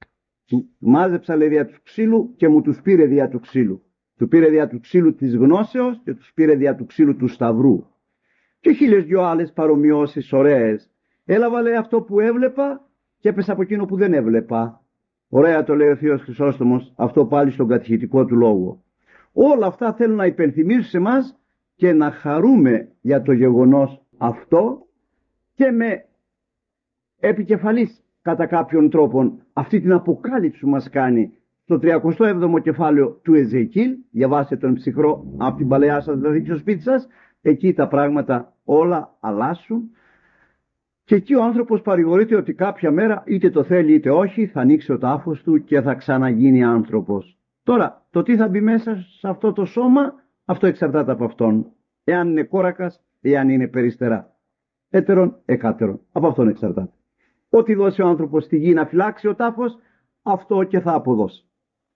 μάζεψα, λέει, δια του ξύλου και μου τους πήρε δια του ξύλου. Του πήρε δια του ξύλου της γνώσεως και τους πήρε δια του ξύλου του Σταυρού. Και χίλιες δυο άλλες παρομοιώσεις ωραίες. Έλαβα, λέει, αυτό που έβλεπα και έπεσα από εκείνο που δεν έβλεπα. Ωραία το λέει ο Θείος Χρυσόστομος, αυτό πάλι στον κατηχητικό του λόγο. Όλα αυτά θέλουν να υπενθυμίσουν σε εμάς και να χαρούμε για το γεγονός αυτό και με επικεφαλής κατά κάποιον τρόπον αυτή την αποκάλυψη που μας κάνει στο 37ο κεφάλαιο του Εζεκίλ. Διαβάστε τον ψυχρό από την παλαιά σας δηλαδή στο σπίτι σας, εκεί τα πράγματα όλα αλλάσουν και εκεί ο άνθρωπος παρηγορείται ότι κάποια μέρα είτε το θέλει είτε όχι θα ανοίξει ο τάφος του και θα ξαναγίνει άνθρωπος. Τώρα το τι θα μπει μέσα σε αυτό το σώμα, αυτό εξαρτάται από αυτόν, εάν είναι κόρακας, εάν είναι περιστερά, έτερον εκάτερον, από αυτόν εξαρτάται. Ό,τι δώσει ο άνθρωπος στη γη να φυλάξει ο τάφος, αυτό και θα αποδώσει.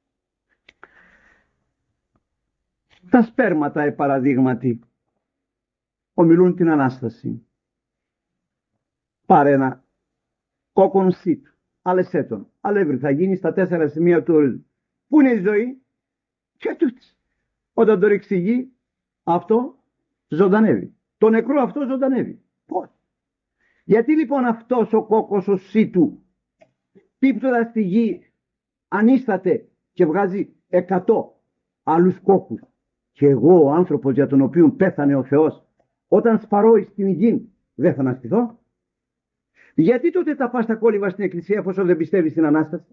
Τα σπέρματα, παραδείγματι, ομιλούν την Ανάσταση. Πάρε ένα κόκκον σιτ, άλεσέ τον, αλεύρι, θα γίνει στα 4 σημεία του ορίζοντα. Πού είναι η ζωή? Και τούτης. Όταν το ρίξει η γη, αυτό ζωντανεύει. Το νεκρό αυτό ζωντανεύει. Πώς? Γιατί λοιπόν αυτός ο κόκκος ο σίτου πίπτοντας στη γη ανίσταται και βγάζει 100 άλλους κόκκους και εγώ ο άνθρωπος για τον οποίο πέθανε ο Θεός όταν σπαρώ στην γη δεν θα αναστηθώ? Γιατί τότε τα πας τα κόλληβα στην εκκλησία εφόσον δεν πιστεύεις στην Ανάσταση?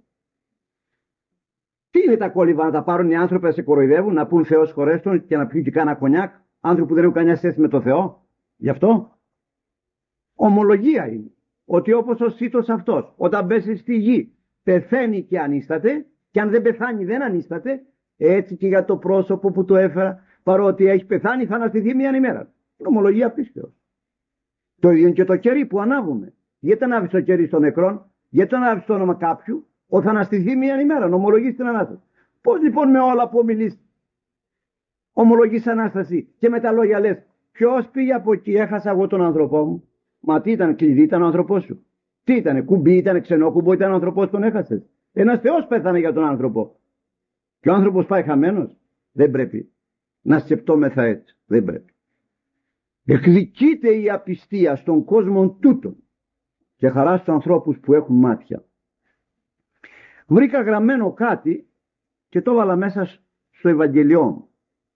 Τι είναι τα κόλληβα, να τα πάρουν οι άνθρωποι να σε κοροϊδεύουν, να πούν Θεός χωρέστον και να πιούν και κάνα κονιάκ, άνθρωποι που δεν έχουν καμιά σχέση με το Θεό? Γι' αυτό ομολογία είναι ότι όπως ο σύτος αυτός όταν πέσει στη γη πεθαίνει και ανίσταται, και αν δεν πεθάνει δεν ανίσταται, έτσι και για το πρόσωπο που το έφερα, παρότι έχει πεθάνει θα αναστηθεί μια ημέρα. Είναι ομολογία πίστεως. Το ίδιο και το κερί που ανάβουμε. Γιατί ανάβεις το κερί στον νεκρόν, γιατί ανάβεις το όνομα κάποιου, ότι θα αναστηθεί μια ημέρα, να ομολογείς την Ανάσταση. Πώς λοιπόν με όλα που ομιλείς ομολογείς Ανάσταση και με τα λόγια λες ποιος πήγε από εκεί, έχασα εγώ τον άνθρωπό μου? Μα τι ήταν, κλειδί ήταν ο άνθρωπός σου? Τι ήταν, κουμπί ήταν, ξενόκουμπο ήταν ο άνθρωπός, τον έχασες? Ένας Θεός πέθανε για τον άνθρωπο και ο άνθρωπος πάει χαμένος? Δεν πρέπει να σκεπτόμεθα έτσι, δεν πρέπει. Εκδικείται η απιστία στον κόσμο τούτον και χαρά στους ανθρώπους που έχουν μάτια. Βρήκα γραμμένο κάτι και το έβαλα μέσα στο Ευαγγελιό μου.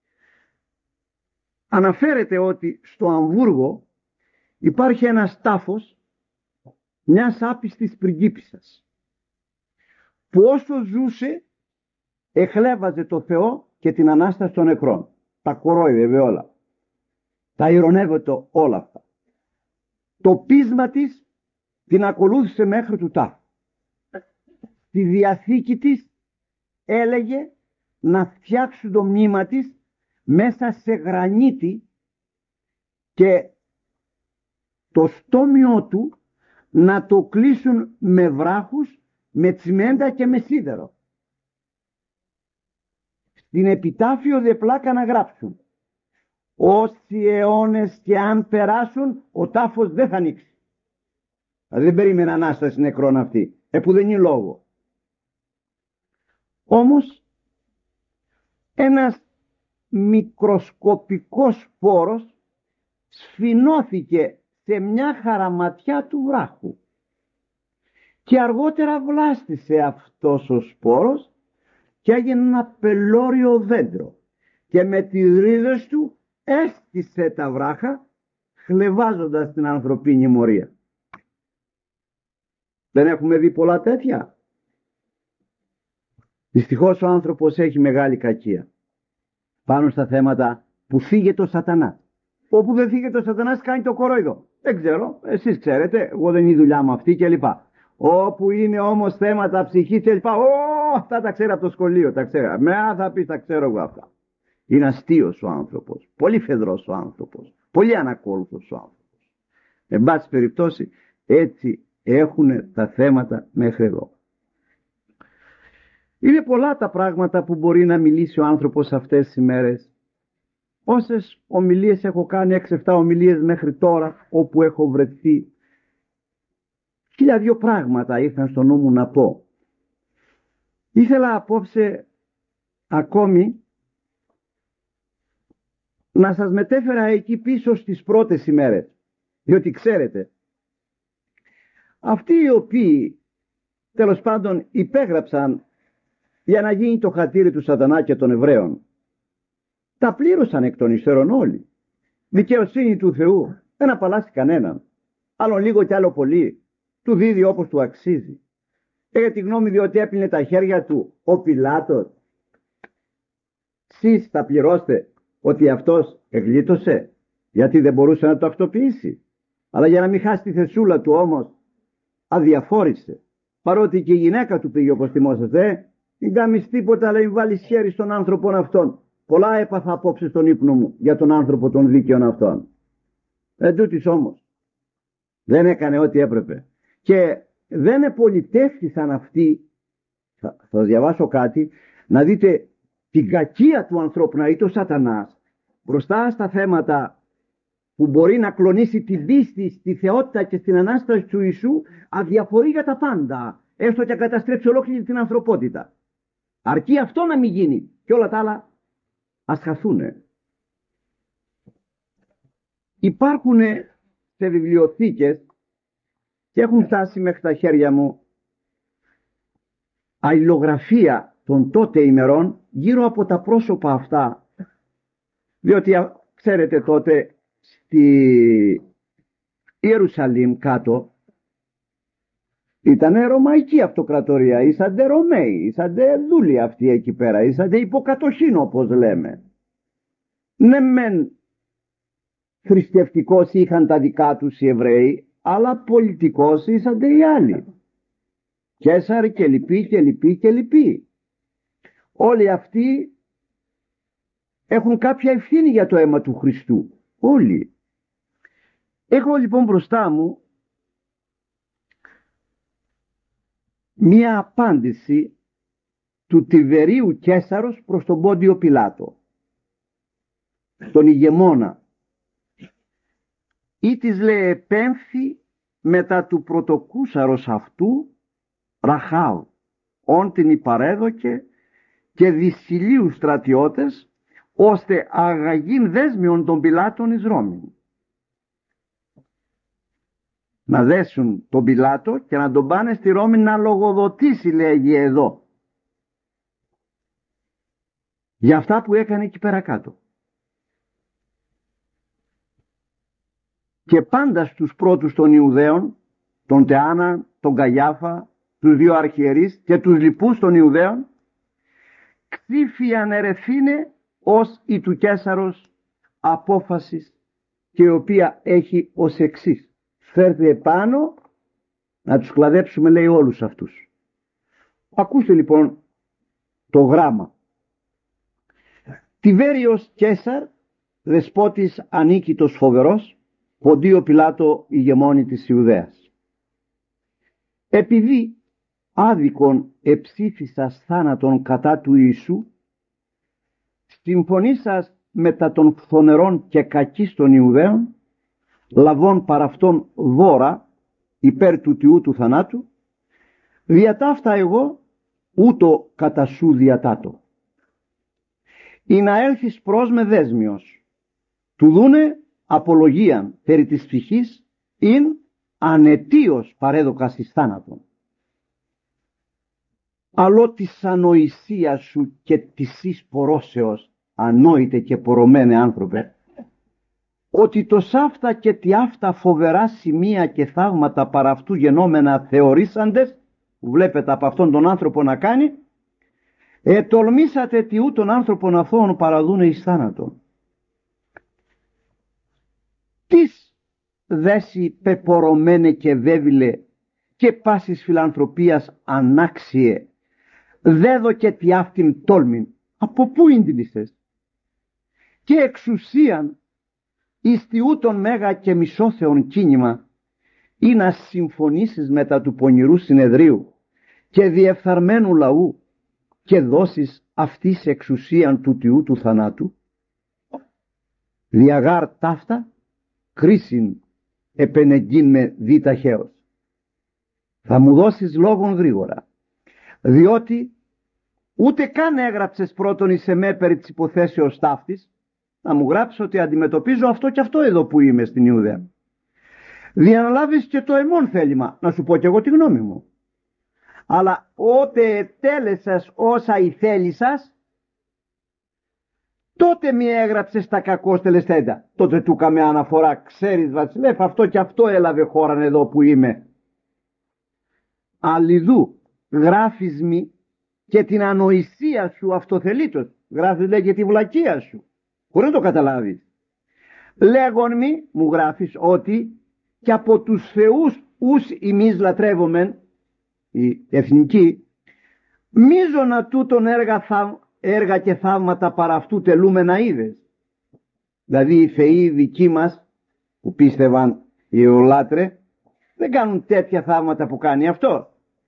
Αναφέρεται ότι στο Αμβούργο υπάρχει ένας τάφος μιας άπιστης πριγκίπισσας που όσο ζούσε εχλέβαζε το Θεό και την Ανάσταση των νεκρών. Τα κορόιδευε όλα. Τα ειρωνεύεται όλα αυτά. Το πείσμα της την ακολούθησε μέχρι του τάφου. Στη Διαθήκη της έλεγε να φτιάξουν το μνήμα της μέσα σε γρανίτη και το στόμιό του να το κλείσουν με βράχους, με τσιμέντα και με σίδερο. Στην επιτάφιο δε πλάκα να γράψουν όσοι αιώνες και αν περάσουν ο τάφος δεν θα ανοίξει. Δεν περίμενε Ανάσταση νεκρών αυτή, που δεν είναι λόγο. Όμως ένας μικροσκοπικός σπόρος σφινώθηκε σε μια χαραματιά του βράχου και αργότερα βλάστησε αυτός ο σπόρος και έγινε ένα πελώριο δέντρο και με τις ρίζες του έστησε τα βράχα χλεβάζοντας την ανθρωπίνη μορία. Δεν έχουμε δει πολλά τέτοια? Δυστυχώς ο άνθρωπος έχει μεγάλη κακία πάνω στα θέματα που φύγεται ο σατανάς. Όπου δεν φύγεται ο σατανάς κάνει το κορόιδο. Δεν ξέρω, εσείς ξέρετε, εγώ δεν είναι η δουλειά μου αυτή κλπ. Όπου είναι όμως θέματα ψυχής κλπ. Αυτά τα ξέρω από το σχολείο, τα ξέρω. Με θα πεις τα ξέρω εγώ αυτά. Είναι αστείος ο άνθρωπος, πολύ φεδρός ο άνθρωπος, πολύ ανακόλουθος ο άνθρωπος. Εν πάση περιπτώσει έτσι έχουν τα θέματα μέχρι εδώ. Είναι πολλά τα πράγματα που μπορεί να μιλήσει ο άνθρωπος αυτές τις ημέρες. Όσες ομιλίες έχω κάνει, 6-7 ομιλίες μέχρι τώρα, όπου έχω βρεθεί. 1002 πράγματα ήρθαν στο νου μου να πω. Ήθελα απόψε ακόμη να σας μετέφερα εκεί πίσω στις πρώτες ημέρες. Διότι ξέρετε, αυτοί οι οποίοι τέλος πάντων υπέγραψαν για να γίνει το χατήρι του Σατανά και των Εβραίων. Τα πλήρωσαν εκ των υστέρων όλοι. Δικαιοσύνη του Θεού δεν απαλλάσσει κανέναν. Άλλον λίγο κι άλλο πολύ. Του δίδει όπως του αξίζει. Έχει τη γνώμη διότι έπλυνε τα χέρια του ο Πιλάτος. Σεις θα πληρώστε ότι αυτός εγλίτωσε, γιατί δεν μπορούσε να το αυτοποιήσει. Αλλά για να μην χάσει τη θεσούλα του όμως αδιαφόρησε. Παρότι και η γυναίκα του πήγε, όπως θυμόσαστε, μην κάνεις τίποτα αλλά μην βάλεις χέρι στον άνθρωπο αυτόν. Πολλά έπαθα απόψε στον ύπνο μου για τον άνθρωπο των δίκαιων αυτών. Εν τούτης όμως δεν έκανε ό,τι έπρεπε. Και δεν επολιτεύτησαν αυτοί, θα σας διαβάσω κάτι, να δείτε την κακία του ανθρώπου, να δείτε ο Σατανάς μπροστά στα θέματα που μπορεί να κλονίσει την πίστη στη θεότητα και στην Ανάσταση του Ιησού, αδιαφορεί για τα πάντα, έστω και καταστρέψει ολόκληρη την ανθρωπότητα. Αρκεί αυτό να μην γίνει και όλα τα άλλα ας χαθούνε. Υπάρχουν σε βιβλιοθήκες και έχουν φτάσει μέχρι τα χέρια μου αλληλογραφία των τότε ημερών γύρω από τα πρόσωπα αυτά, διότι ξέρετε τότε στη Ιερουσαλήμ κάτω ήταν ρωμαϊκή αυτοκρατορία, ήσαντε Ρωμαίοι, ήσαντε δούλοι αυτοί εκεί πέρα, ήσαντε υποκατοχήν όπως λέμε. Ναι μεν θρησκευτικώς είχαν τα δικά τους οι Εβραίοι, αλλά πολιτικώς ήσανται οι άλλοι. Καίσαρ και λοιποί και λοιποί και λοιποί. Όλοι αυτοί έχουν κάποια ευθύνη για το αίμα του Χριστού. Όλοι. Έχω λοιπόν μπροστά μου μία απάντηση του Τιβερίου Καίσαρος προς τον Πόντιο Πιλάτο, τον ηγεμόνα. Ή της λέει επέμφθη μετά του πρωτοκούσαρος αυτού Ραχάβ, όν την υπαρέδοκε και δυσιλίους στρατιώτες, ώστε αγαγήν δέσμιον των Πιλάτων εις Ρώμην. Να δέσουν τον Πιλάτο και να τον πάνε στη Ρώμη να λογοδοτήσει, λέγει εδώ, για αυτά που έκανε εκεί πέρα κάτω. Και πάντα στους πρώτους των Ιουδαίων, τον Τεάνα, τον Καϊάφα, τους δύο αρχιερείς και τους λοιπούς των Ιουδαίων, ξήφιαν ερεθήνε ως η του Καίσαρος απόφασης, και η οποία έχει ως εξής. Φέρτε επάνω να τους κλαδέψουμε, λέει, όλους αυτούς. Ακούστε λοιπόν το γράμμα. Τιβέριος Καίσαρ, δεσπότης ανίκητος φοβερός, Ποντίο Πιλάτο ηγεμόνη της Ιουδαίας. Επειδή άδικον εψήφισας θάνατον κατά του Ιησού, συμφωνήσας μετά των φθονερών και κακής των Ιουδαίων, λαβών παρ' αυτόν δώρα υπέρ του Τιού του θανάτου, διατάφτα εγώ ούτω κατά σου διατάτω. Ή να έλθεις προς με δέσμιος, του δούνε απολογίαν περί της ψυχής, ειν ανετίως παρέδοκας εις θάνατον. Αλλό της ανοησίας σου και της εις πορώσεως, ανόητε και πορωμένε άνθρωπε, ότι το σάφτα και τι αυτά φοβερά σημεία και θαύματα παρά αυτού γενόμενα θεωρήσαντες, που βλέπετε από αυτόν τον άνθρωπο να κάνει, ετολμήσατε τι ούτων άνθρωπον αυτόν παραδούνε εις θάνατον. Τις δέσει πεπορωμένε και βέβηλε και πάσης φιλανθρωπίας ανάξιε, δέδω και τι αυτήν τόλμην, από πού ίντυνησες, και εξουσίαν εις τι ούτων μέγα και μισόθεον κίνημα, ή να συμφωνήσεις μετά του πονηρού συνεδρίου και διεφθαρμένου λαού και δώσεις αυτής εξουσίαν του Τιού του θανάτου. Διαγάρ ταύτα κρίσιν επενεγκίν με δι ταχαίως. Θα μου δώσεις λόγον γρήγορα, διότι ούτε καν έγραψες πρώτον εις εμέ περί της υποθέσεως ταύτης, να μου γράψεις ότι αντιμετωπίζω αυτό και αυτό εδώ που είμαι στην Ιουδαία. Διαναλάβεις και το εμών θέλημα, να σου πω και εγώ τη γνώμη μου. Αλλά ότε ετέλεσας όσα ηθέλησας, τότε μη έγραψες τα κακώς τελεσθέντα. Τότε του καμε αναφορά, ξέρεις βασιλεύ, αυτό και αυτό έλαβε χώραν εδώ που είμαι. Αλλιδού γράφεις μη και την ανοησία σου αυτοθελήτως. Γράφεις λέει και τη βλακεία σου, χωρίς να το καταλάβεις. Λέγον μη, μου γράφεις, ότι και από τους θεούς ους ημείς λατρεύομεν, οι εθνικοί, μίζωνα τούτον έργα και θαύματα παρά αυτού τελούμενα είδες. Δηλαδή οι θεοί δικοί μας που πίστευαν οι αιωλάτρε δεν κάνουν τέτοια θαύματα που κάνει αυτό.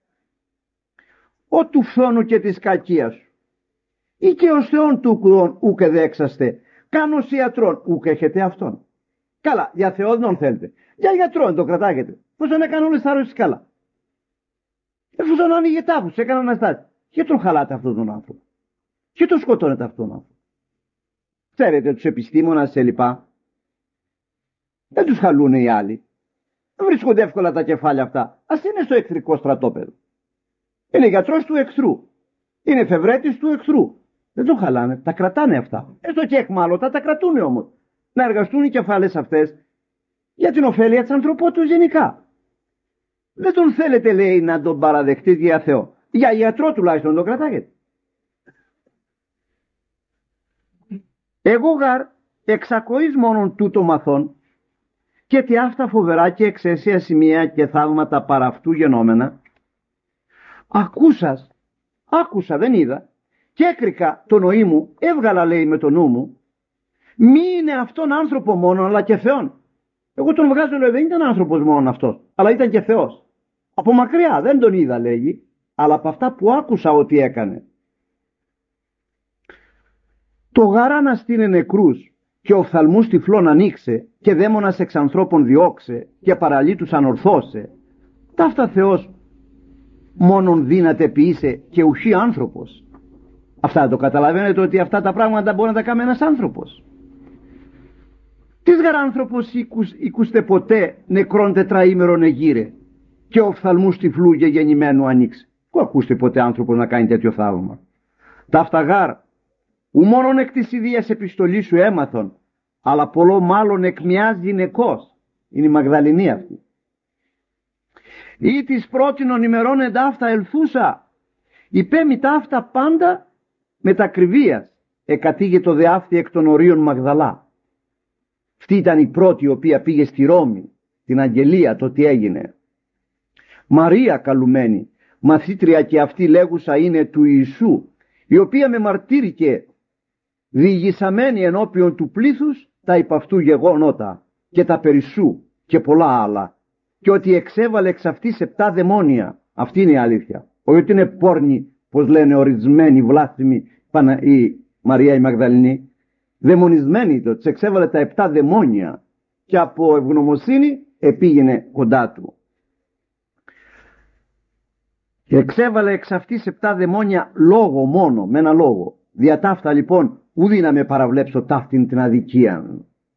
Ο του φθόνου και της κακίας σου. Ή και ως θεόν τούκουδον ούκε δέξαστε, κάνος ιατρών ούκε έχετε αυτόν. Καλά, για Θεόν δεν θέλετε. Για γιατρόν το κρατάγετε. Πώς δεν έκανε όλες τα αρρώστιες καλά. Εφόσον άνοιγε τάφους, έκανε αναστάσεις. Και τον χαλάτε αυτόν τον άνθρωπο. Και τον σκοτώνετε αυτόν τον άνθρωπο. Ξέρετε τους επιστήμονας σε λοιπά. Δεν τους χαλούν οι άλλοι. Δεν βρίσκονται εύκολα τα κεφάλια αυτά. Ας είναι στο εχθρικό στρατόπεδο. Είναι γιατρός του εχθρού. Είναι εφευρέτης του εχθρού. Δεν τον χαλάνε, τα κρατάνε αυτά. Έστω και εχμάλωτα τα κρατούν όμως. Να εργαστούν οι κεφάλες αυτές για την ωφέλεια της ανθρωπότητας γενικά. Δεν τον θέλετε, λέει, να τον παραδεχτείς για Θεό. Για γιατρό τουλάχιστον τον κρατάγετε. Εγώ γαρ εξακοής μόνον τούτο μαθών και τι αυτά φοβερά και εξαίσια σημεία και θαύματα παρά αυτού γενόμενα. Άκουσα, δεν είδα, και έκρικα το νοή μου, έβγαλα, λέει, με το νου μου, μη είναι αυτόν άνθρωπο μόνο, αλλά και Θεόν. Εγώ τον βγάζω, λέει, δεν ήταν άνθρωπος μόνο αυτός, αλλά ήταν και Θεός. Από μακριά, δεν τον είδα, λέγει, αλλά από αυτά που άκουσα ότι έκανε. Το γαρά να στείλε νεκρούς και οφθαλμούς τυφλών ανοίξε και δαίμονας εξ ανθρώπων διώξε και παραλίτους ανορθώσε. Ταύτα Θεός μόνον δύναται ποιήσε και ουχή άνθρωπος. Αυτά το καταλαβαίνετε ότι αυτά τα πράγματα μπορεί να τα κάνει ένας άνθρωπος. Τις γαρ άνθρωπος ήκουστε ποτέ νεκρόν τετραήμερον εγείρε και οφθαλμούς τυφλού και γεννημένου ανοίξε. Πού ακούστε ποτέ άνθρωπος να κάνει τέτοιο θαύμα. Ταύτα γαρ ου μόνον εκ της ιδίας επιστολής σου έμαθον, αλλά πολλό μάλλον εκ μιας γυναικός. Είναι η Μαγδαληνή αυτή. Ή της πρότινων ημερών εντάφτα ελθούσα, υπέμει ταύτα πάντα μετακριβίας, εκατήγε το δεάφθη εκ των ορίων Μαγδαλά. Αυτή ήταν η πρώτη η οποία πήγε στη Ρώμη, την αγγελία, το τι έγινε. Μαρία καλουμένη, μαθήτρια και αυτή λέγουσα είναι του Ιησού, η οποία με μαρτύρηκε διηγησαμένη ενώπιον του πλήθους τα υπ' αυτού γεγονότα και τα περισσού και πολλά άλλα, και ότι εξέβαλε εξ αυτής 7 δαιμόνια. Αυτή είναι η αλήθεια. Όχι ότι είναι πόρνη, πως λένε ορισμένοι βλάσθημοι, η Μαρία η Μαγδαληνή. Δαιμονισμένη το, της εξέβαλε τα 7 δαιμόνια και από ευγνωμοσύνη επήγαινε κοντά του. Και εξέβαλε εξ αυτής 7 δαιμόνια λόγο μόνο, με ένα λόγο. Δια ταύτα λοιπόν ουδή να με παραβλέψω ταύτην την αδικία.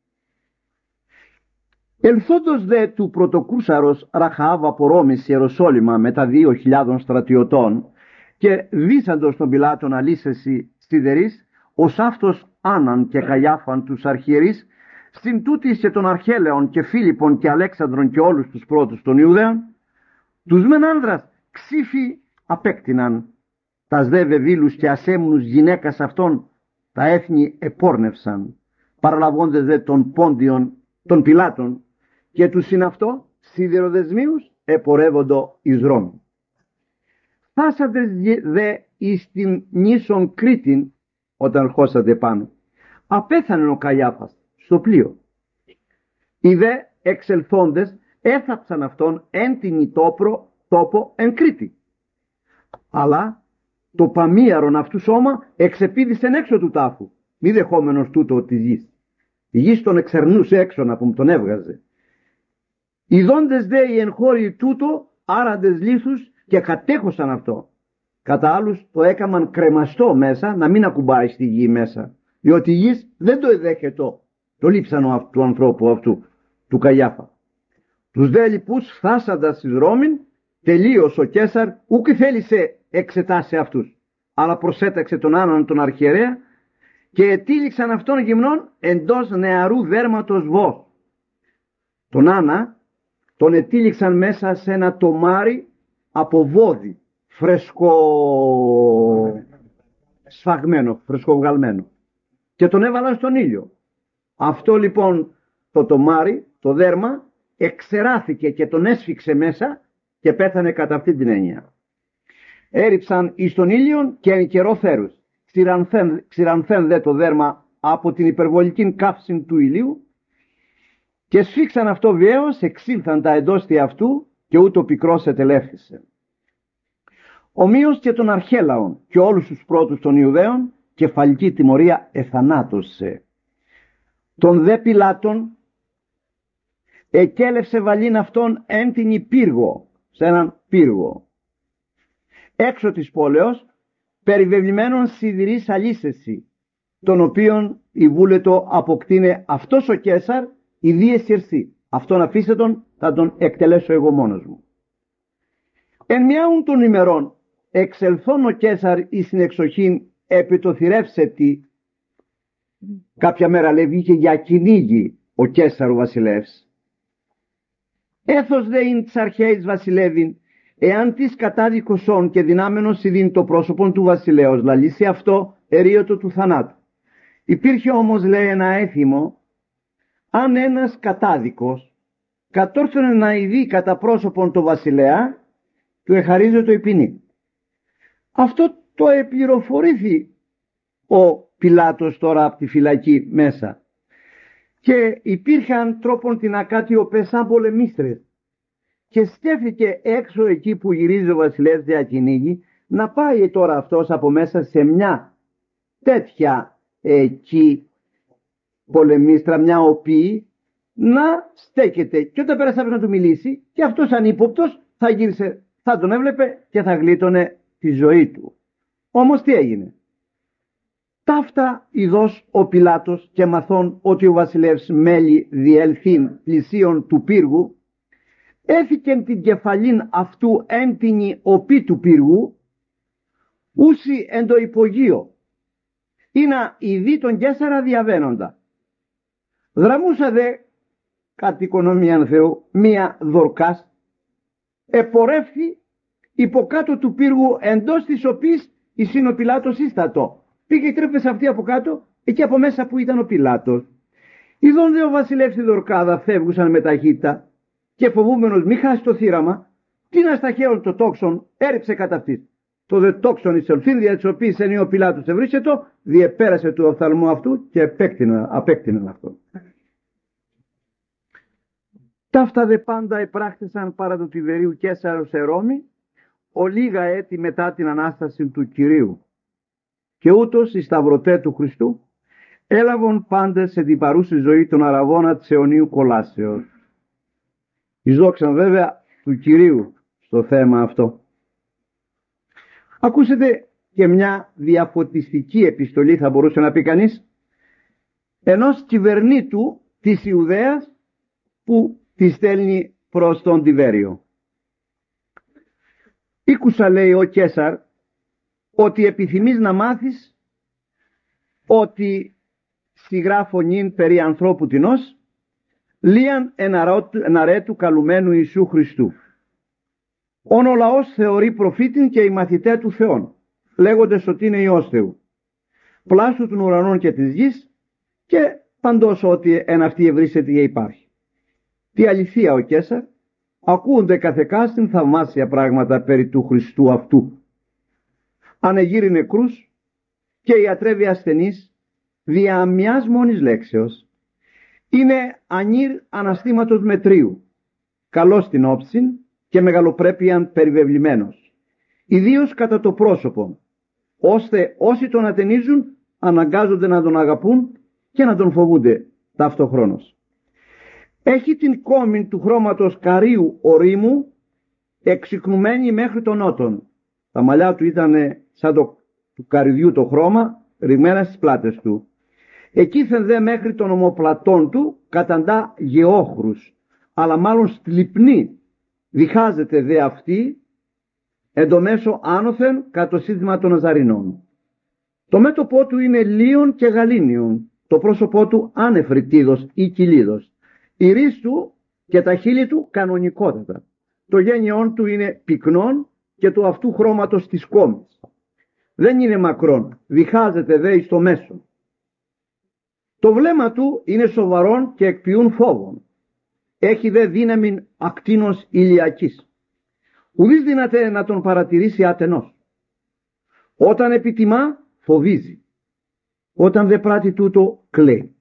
Ελθόντος δε του πρωτοκρούσαρος Ραχαάβ από Ρώμης σε Ιεροσόλυμα με τα 2.000 στρατιωτών και δίσαντος τον Πιλάτων αλήσεση σιδερής, ως αυτός Άνναν και Καϊάφαν τους αρχιερείς, στην τούτης και των Αρχέλεων και Φίλιππον και Αλέξανδρον και όλους τους πρώτους των Ιουδαίων, τους μεν άνδρας ξύφοι απέκτηναν, τας δε βεβήλους και ασέμνους γυναίκας αυτών τα έθνη επόρνευσαν, παραλαβώντες δε των Πόντιων των Πιλάτων και τους συναυτό σιδηροδεσμίους επορεύοντο εις Ρώμη. Φτάσατε δε εις την νήσον Κρήτην, όταν ερχόσατε πάνω, απέθανε ο Καϊάφας στο πλοίο. Οι δε εξελθόντες έθαψαν αυτόν εν την Ιτόπρο τόπο εν Κρήτη. Αλλά το παμίαρον αυτού σώμα εξεπίδησεν έξω του τάφου, μη δεχόμενος τούτο της γης. Η γης τον εξερνούσε έξω να πούμε, τον έβγαζε. Οι δόντες δε οι εγχώριοι τούτο άραντες λίθους και κατέχωσαν αυτό. Κατά άλλους το έκαμαν κρεμαστό μέσα, να μην ακουμπάει στη γη μέσα. Διότι η γης δεν το εδέχεται το λείψανο του ανθρώπου αυτού, του Καϊάφα. Τους δε λοιπούς φτάσαντας εις Ρώμην τελείως ο Καίσαρ ούκ θέλησε εξετάσει αυτούς, αλλά προσέταξε τον Άνναν τον αρχιερέα και ετήληξαν αυτόν γυμνών εντός νεαρού δέρματος βος. Τον Άννα τον ετήληξαν μέσα σε ένα τομάρι από βόδι, σφαγμένο, φρεσκοβγαλμένο, και τον έβαλαν στον ήλιο. Αυτό λοιπόν το τομάρι, το δέρμα, εξεράθηκε και τον έσφιξε μέσα και πέθανε κατά αυτή την έννοια. Έριψαν εις τον ήλιον και εν καιρό θέρους. Ξηρανθέν δε το δέρμα από την υπερβολική καύση του ηλίου και σφίξαν αυτό βιαίως, εξήλθαν τα εντόστια αυτού και ούτω πικρός ετελεύθησε. Ομοίως και τον Αρχέλαον και όλους τους πρώτους των Ιουδαίων κεφαλική τιμωρία εθανάτωσε. Τον δε Πιλάτων εκέλευσε βαλήν αυτόν εν την υπήργο, σε έναν πύργο, έξω της πόλεως, περιβεβλημένον σιδηρής αλύσεση, τον οποίον η βούλετο αποκτήνε αυτός ο Καίσαρ ιδίες συρσή. Αυτόν αφήστε τον, θα τον εκτελέσω εγώ μόνος μου. Εν μιάουν των ημερών εξελθών ο Καίσαρ εις την εξοχήν επί το θηρεύσετη. Κάποια μέρα λέει βγήκε για κυνήγι ο Καίσαρ ο βασιλεύς. Έθος δε ειν της αρχαίης βασιλεύειν, εάν της κατάδικοσον και δυνάμενος ειδήν το πρόσωπον του βασιλέως λαλήσει αυτό ερίωτο του θανάτου. Υπήρχε όμως, λέει, ένα έθιμο, αν ένας κατάδικος κατόρθωνε να ειδεί κατά πρόσωπον το βασιλέα, του εχαρίζεται η ποινή. Αυτό το επληροφορήθη ο Πιλάτος τώρα από τη φυλακή μέσα. Και υπήρχαν τρόπον την ακάτιο σαν πολεμίστρες. Και στέφθηκε έξω εκεί που γυρίζει ο βασιλεύς διακυνήγη, να πάει τώρα αυτός από μέσα σε μια τέτοια εκεί πολεμίστρα, μια οποία να στέκεται. Και όταν πέρασε να του μιλήσει, και αυτός ανύποπτος θα γύρισε, θα τον έβλεπε και θα γλίτωνε τη ζωή του. Όμως τι έγινε? Ταύτα ειδός ο Πιλάτος και μαθών ότι ο βασιλεύς μέλη διελθύν πλησίον του πύργου, έθηκεν την κεφαλήν αυτού έντινη οπή του πύργου, ούσι εν το υπογείο, ή να ειδεί τον Καίσαρα διαβαίνοντα. Δραμούσα δε, κατ' οικονομίαν Θεού, μία δορκάς, επορεύθη υποκάτω του πύργου, εντός της οποίας εισήν ο Πιλάτος ίστατο. Πήγε και τρέπεσε αυτή από κάτω, εκεί από μέσα που ήταν ο Πιλάτος. Ειδών δε ο βασιλεύς τη δορκάδα φεύγουσαν με ταχύτητα και φοβούμενος μη χάσει το θύραμα, τίνα στα χέρια το τόξον, έριψε κατά αυτής. Το δε τόξον εις ελθύν δια της οποίας εν ο Πιλάτος ευρίσκετο, διεπέρασε του οφθαλμού αυτού και απέκτηναν αυτό. Ταύτα δε πάντα επράχθησαν παρά του Τιβερίου Καίσαρου σε Ρώμη, ο λίγα έτη μετά την Ανάσταση του Κυρίου. Και ούτως οι σταυρωτέ του Χριστού έλαβαν πάντες σε την παρούση ζωή των αραβώνα της αιωνίου κολάσεως. Εις δόξαν βέβαια του Κυρίου στο θέμα αυτό. Ακούσετε και μια διαφωτιστική επιστολή, θα μπορούσε να πει κανείς, ενός κυβερνήτου της Ιουδαίας που τη στέλνει προς τον Τιβέριο. Ήκουσα, λέει, ο Καίσαρ, ότι επιθυμείς να μάθεις ότι συγγράφω νυν περί ανθρώπου τινός, λίαν εναρέτου καλουμένου Ιησού Χριστού. Όν ο λαός θεωρεί προφήτην και οι μαθητέ του Θεών, λέγοντες ότι είναι Υιός Θεού, πλάστου των ουρανών και της γης και παντός ότι εν αυτή ευρύσεται και υπάρχει. Τι αληθεία ο Καίσαρ, ακούονται καθεκάστην θαυμάσια πράγματα περί του Χριστού αυτού. Ανεγείρει νεκρούς και ιατρεύει ασθενείς δια μιας μόνης λέξεως. Είναι ανήρ αναστήματος μετρίου, καλός στην όψιν και μεγαλοπρέπειαν περιβεβλημένος, ιδίως κατά το πρόσωπο, ώστε όσοι τον ατενίζουν αναγκάζονται να τον αγαπούν και να τον φοβούνται ταυτοχρόνως. Έχει την κόμην του χρώματος καρύου ορίμου, εξυκνουμένη μέχρι τον νότον. Τα μαλλιά του ήταν σαν του καρυδιού το χρώμα, ρημμένα στις πλάτες του. Εκείθεν δε μέχρι των ομοπλατών του καταντά γεόχρους, αλλά μάλλον στλιπνή, διχάζεται δε αυτή εν το μέσο άνωθεν κατ' το σύνθημα των Ναζαρινών. Το μέτωπό του είναι λίον και γαλήνιον, το πρόσωπό του άνεφριτίδος ή κοιλίδος, η ρίς του και τα χείλη του κανονικότατα, το γένιόν του είναι πυκνόν και του αυτού χρώματος της κόμης. Δεν είναι μακρόν, διχάζεται δε εις το μέσο. Το βλέμμα του είναι σοβαρόν και εκποιούν φόβον. Έχει δε δύναμην ακτίνος ηλιακής. Ουδής δυνατέ να τον παρατηρήσει ατενός. Όταν επιτιμά φοβίζει. Όταν δε πράττει τούτο κλαίει.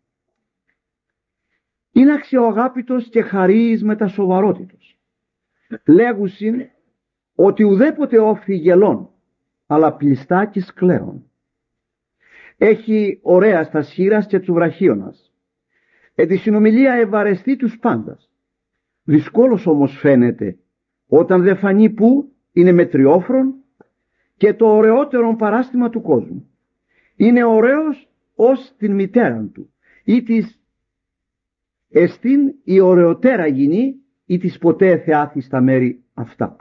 Είναι αξιοαγάπητος και χαρίης μετασοβαρότητος. Λέγουσιν ότι ουδέποτε όφθη γελών, αλλά πλιστάκης κλαίων. Έχει ωραία στα σχήρας και τσουβραχίωνας. Τη συνομιλία ευαρεστεί τους πάντας. Δυσκόλος όμως φαίνεται όταν δεν φανεί που είναι μετριόφρον και το ωραιότερον παράστημα του κόσμου. Είναι ωραίος ως την μητέρα του ή της εστίν η ωραιοτέρα γυνή ή της ποτέ θεάθη στα μέρη αυτά.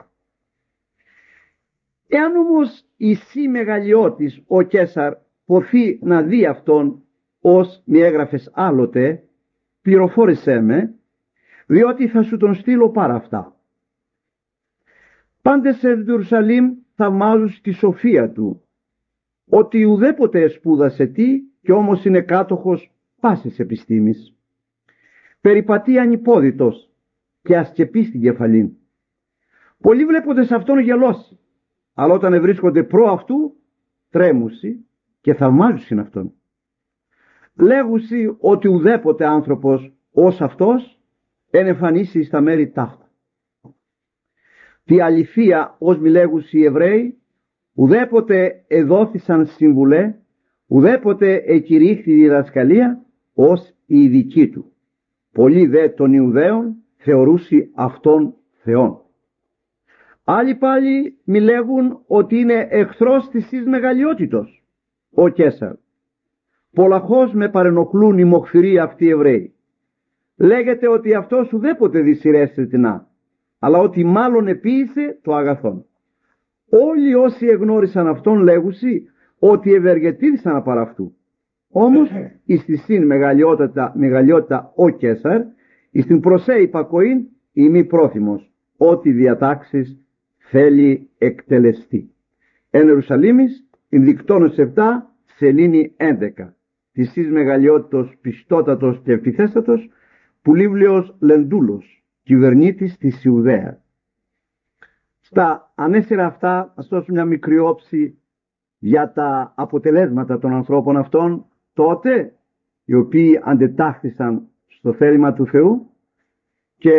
Εάν όμως εσύ μεγαλειώτης ο Καίσαρ ποθεί να δει αυτόν ως μη έγραφες άλλοτε, πληροφόρησέ με, διότι θα σου τον στείλω πάρα αυτά. Πάντες σε Ιερουσαλήμ θαυμάζουν τη σοφία του, ότι ουδέποτε σπούδασε τι και όμως είναι κάτοχος πάσης επιστήμης. Περιπατεί ανυπόδητος και ασκεπεί στην κεφαλήν. Πολλοί βλέπονται σε αυτόν γελώσει, αλλά όταν βρίσκονται προ αυτού τρέμουσι και θαυμάζουσιν αυτόν. Λέγουσι ότι ουδέποτε άνθρωπος ως αυτός εν εμφανίσει στα μέρη ταύτα. Τη αληθεία ως μη λέγουσι οι Εβραίοι, ουδέποτε εδόθησαν συμβουλέ, ουδέποτε εκηρύχθη διδασκαλία ως η δική του. Πολλοί δε των Ιουδαίων θεωρούσι αυτόν Θεόν. Άλλοι πάλι μη λέγουν ότι είναι εχθρός της εις μεγαλειότητος ο Καίσαρ. Πολλαχώς με παρενοχλούν οι μοχθηροί αυτοί οι Εβραίοι. Λέγεται ότι αυτός ουδέποτε δυσυρέστηκε να, αλλά ότι μάλλον επίησε το αγαθόν. Όλοι όσοι εγνώρισαν αυτόν λέγουσι ότι ευεργετήθησαν απ' αυτού. Όμως εις τη συν μεγαλειότητα ο Καίσαρ, εις την προσέ υπακοήν η μη πρόθυμος, ότι διατάξεις θέλει εκτελεστεί. Εν Ιερουσαλήμις, Ινδικτώνος 7, σελήνη 11. Της εις μεγαλειότητος πιστότατος και ευθυθέστατος, Πουλίβλιος Λεντούλος, κυβερνήτης της Ιουδαίας. Στα ανέσυρα αυτά, ας δώσουμε μια μικρή όψη για τα αποτελέσματα των ανθρώπων αυτών τότε, οι οποίοι αντετάχθησαν στο θέλημα του Θεού, και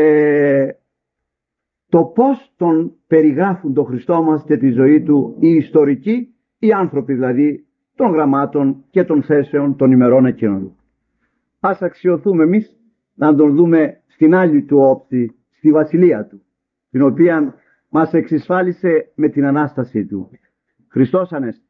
το πώς τον περιγράφουν τον Χριστό μας και τη ζωή του οι ιστορικοί, οι άνθρωποι δηλαδή των γραμμάτων και των θέσεων των ημερών εκείνων. Ας αξιωθούμε εμείς να τον δούμε στην άλλη του όψη, στη βασιλεία του, την οποία μας εξισφάλισε με την Ανάστασή του. Χριστός Ανέστη.